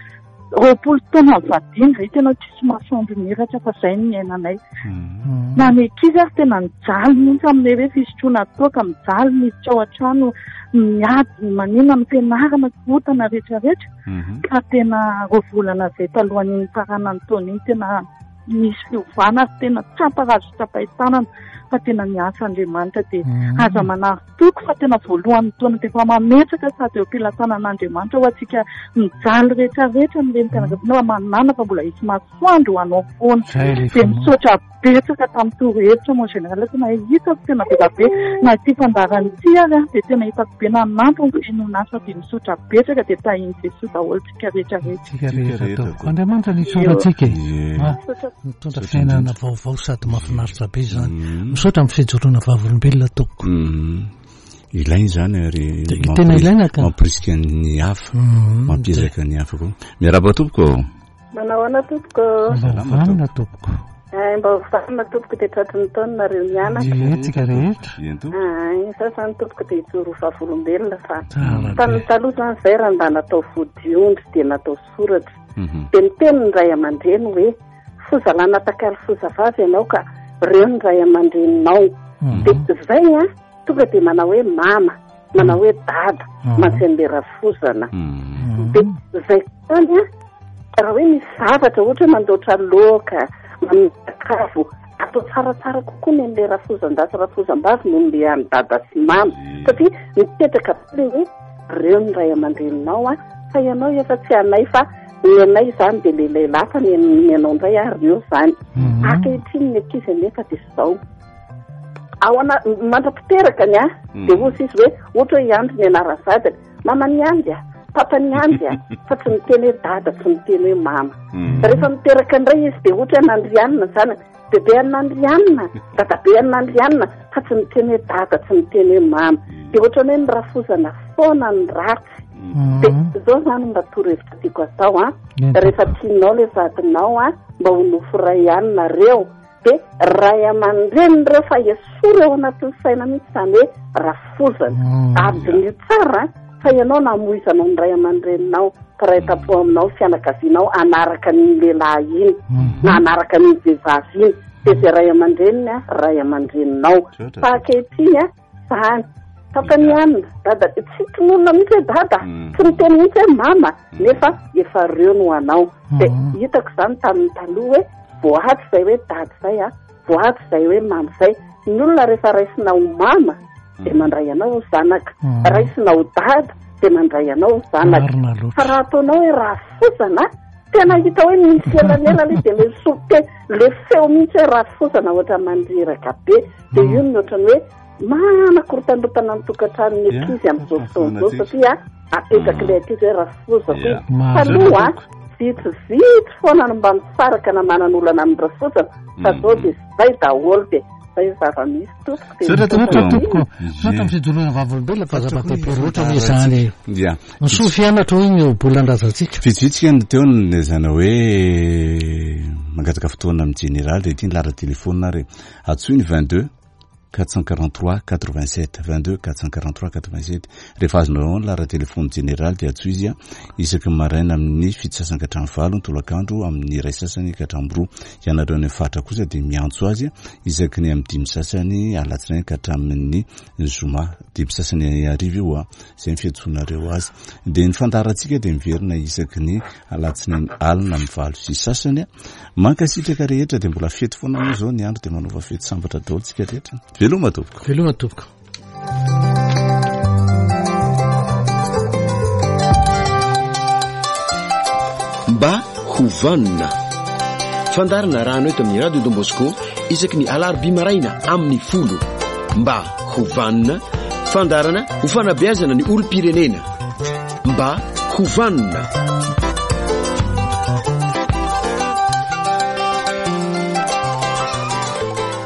Speaker 7: roapolo taona vadiny zay tena tsisy masoandro miratra fa zay ny ainanay na ny ankizy ary tena mijaly mihitsy amin'ilay hoe fisotroana toaka mijaly miditra ao an-trano miady manina ny fianarana kotana rehetrarehetra ka tena roavolana zay talohan'iny taranany taona iny tena misy fiovana ary tena tsaparazo tsapaitanana fa tena miasa Andriamanitra dia aza manary toko fa tena voalohany taona dia efa mametraka sady eo am-pilatanan'Andriamanitra ho antsika mijaly rehetrarehetra amin'ireny fianakaviana manana fa mbola hisy masoandro ho anao foana dia misaotra betsaka tamin'ny torohevitra moa général tena hitako tena beka be na ity fandarany ity ary dia tena hitako be nanampy enonasa dia misaotra betsaka dia tahiny Jesosy daholo tsika rehetrarehetra.
Speaker 2: Andriamanitra ny tsoratsika mitondra fiainana vaovao sady mahafinaritra be izany. Misaotra amin'ny fijoroana vavolombelona toko.
Speaker 1: Ilainy zany ary
Speaker 2: tena ilaina ka
Speaker 1: mampirisika ny hafa mampiezaka ny hafa koa. Miarahaba tompoko.
Speaker 8: Manao ana tompoko.
Speaker 2: Vanina tompoko.
Speaker 8: Ay mba vanina tompoko dia tratrin'ny taona nareo mianaka.
Speaker 2: Tsika rehetra.
Speaker 8: Ay sasany tompoko dia hijoro vavolombelona fa tany taloha zany zay raha mba natao vodiondry dia natao soratra. Dia ny teniny ray aman-dreny hoe fozalana takalo fozavavy ianao ka reo ny ray aman-dreninao. Dia zay a tonga dia manao hoe mama, manao hoe dada, mantsy rafozana. Dia zay tany a raha hoe misy zavatra ohatra mandoatra loka, mamikakavo, atao tsaratsara kokoa ny an'ilay rafozan-dasy rafozam-bavy noho n'ilay any dada sy mama. Satria mipetraka le hoe reo ny ray aman-dreninao a fa ianao efa tsy anay fa ny anay zany dia le lehilahy fa ny anao indray ary eo zany. Ankehitriny ny ankizy anefa dia izao. Ao ana mandra-piteraka ny a dia hoy sisy hoe ohatra hoe iandro ny anara zadany mama ny andy a papa ny andy a fa tsy miteny hoe dada tsy miteny hoe mama. Rehefa miteraka indray izy dia ohatra hoe nandrianina zany bebe any nandrianina dadabe any nandrianina fa tsy miteny hoe dada tsy miteny hoe mama. Dia ohatra hoe ny rafozana foana ny ratsy. Dia zao zany mba torohevitra tiako atao a rehefa tianao le vadinao a mba ho nofo ray ihany nareo dia ray aman-dreny reo fa esoro eo anatin'ny saina mihitsy izany hoe rafozana adiny tsara fa ianao namoizanao ny ray aman-dreninao fa raha tapo aminao fianakavianao anaraka ny lehilahy iny na anaraka ny vehivavy iny dia zay ray aman-dreniny a ray aman-dreninao fa ankehitriny a zany tapany anina dada tsy tononona mihitsy hoe dada tsy miteny mihitsy hoe mama nefa efa reo no anao. Dia hitako zany tamin'ny taloha hoe voahaty zay hoe dada zay a voahaty zay hoe mama zay ny olona rehefa raisina ho mama dia mandray anao ho zanaka, raisina ho dada dia mandray anao ho zanaka. Fa raha ataonao hoe rafozana tena hita hoe misy elanelany dia le sote le feo mihitsy hoe rafozana ohatra mandreraka be dia io ny ohatrany hoe manakorotandrotana ny tokantranony ankizy amin'izao fotoan'izao satria apetraka ilay ankizy hoe rafozako taloha vitsivitsy foana no mba misaraka na manan'olana amin'ny rafozana fa zao dia zay daholo dia zay zava-misy
Speaker 2: tompoko sata mifijoroana vavolombelona fa zava-dehibe loatra hoe zany ny soa fianatra hoe ny bolan-drazantsika
Speaker 1: vitsivitsika ny teo ny zana hoe mangataka fotoana amin'ny général dia ity ny lara telefônina ary atsoiny vingt-deux quatre cent quarante-trois quatre-vingt-sept vingt-deux quatre cent quarante-trois quatre-vingt-sept rehefa azonao ny lara telefôny général dia atsoy izy a isaky maraina amin'ny fito sasany ka hatramin'ny valo ny tolakandro amin'ny iray sasany ka hatramin'ny roa ianareo ny fatra kosa dia miantso azy isaky ny amin'ny dimy sasany alatsinainy ka hatramin'ny zoma dimy sasany arivo eo a zay ny fiantsonareo azy dia ny fandarantsika dia miverina isaky ny alatsinainy alina amin'ny valo sy sasany a mankasitraka rehetra dia mbola fety foana moa zao ny andro dia manova fety sambatra daholo tsika rehetra. Veloma tompoko.
Speaker 2: Veloma tompoko.
Speaker 3: Mba hovanina fandarana rano eto amin'ny radio Don Bosco isaky ny alarobia maraina amin'ny folo. Mba hovanina fandarana ho fanabeazana ny olom-pirenena. Mba hovanina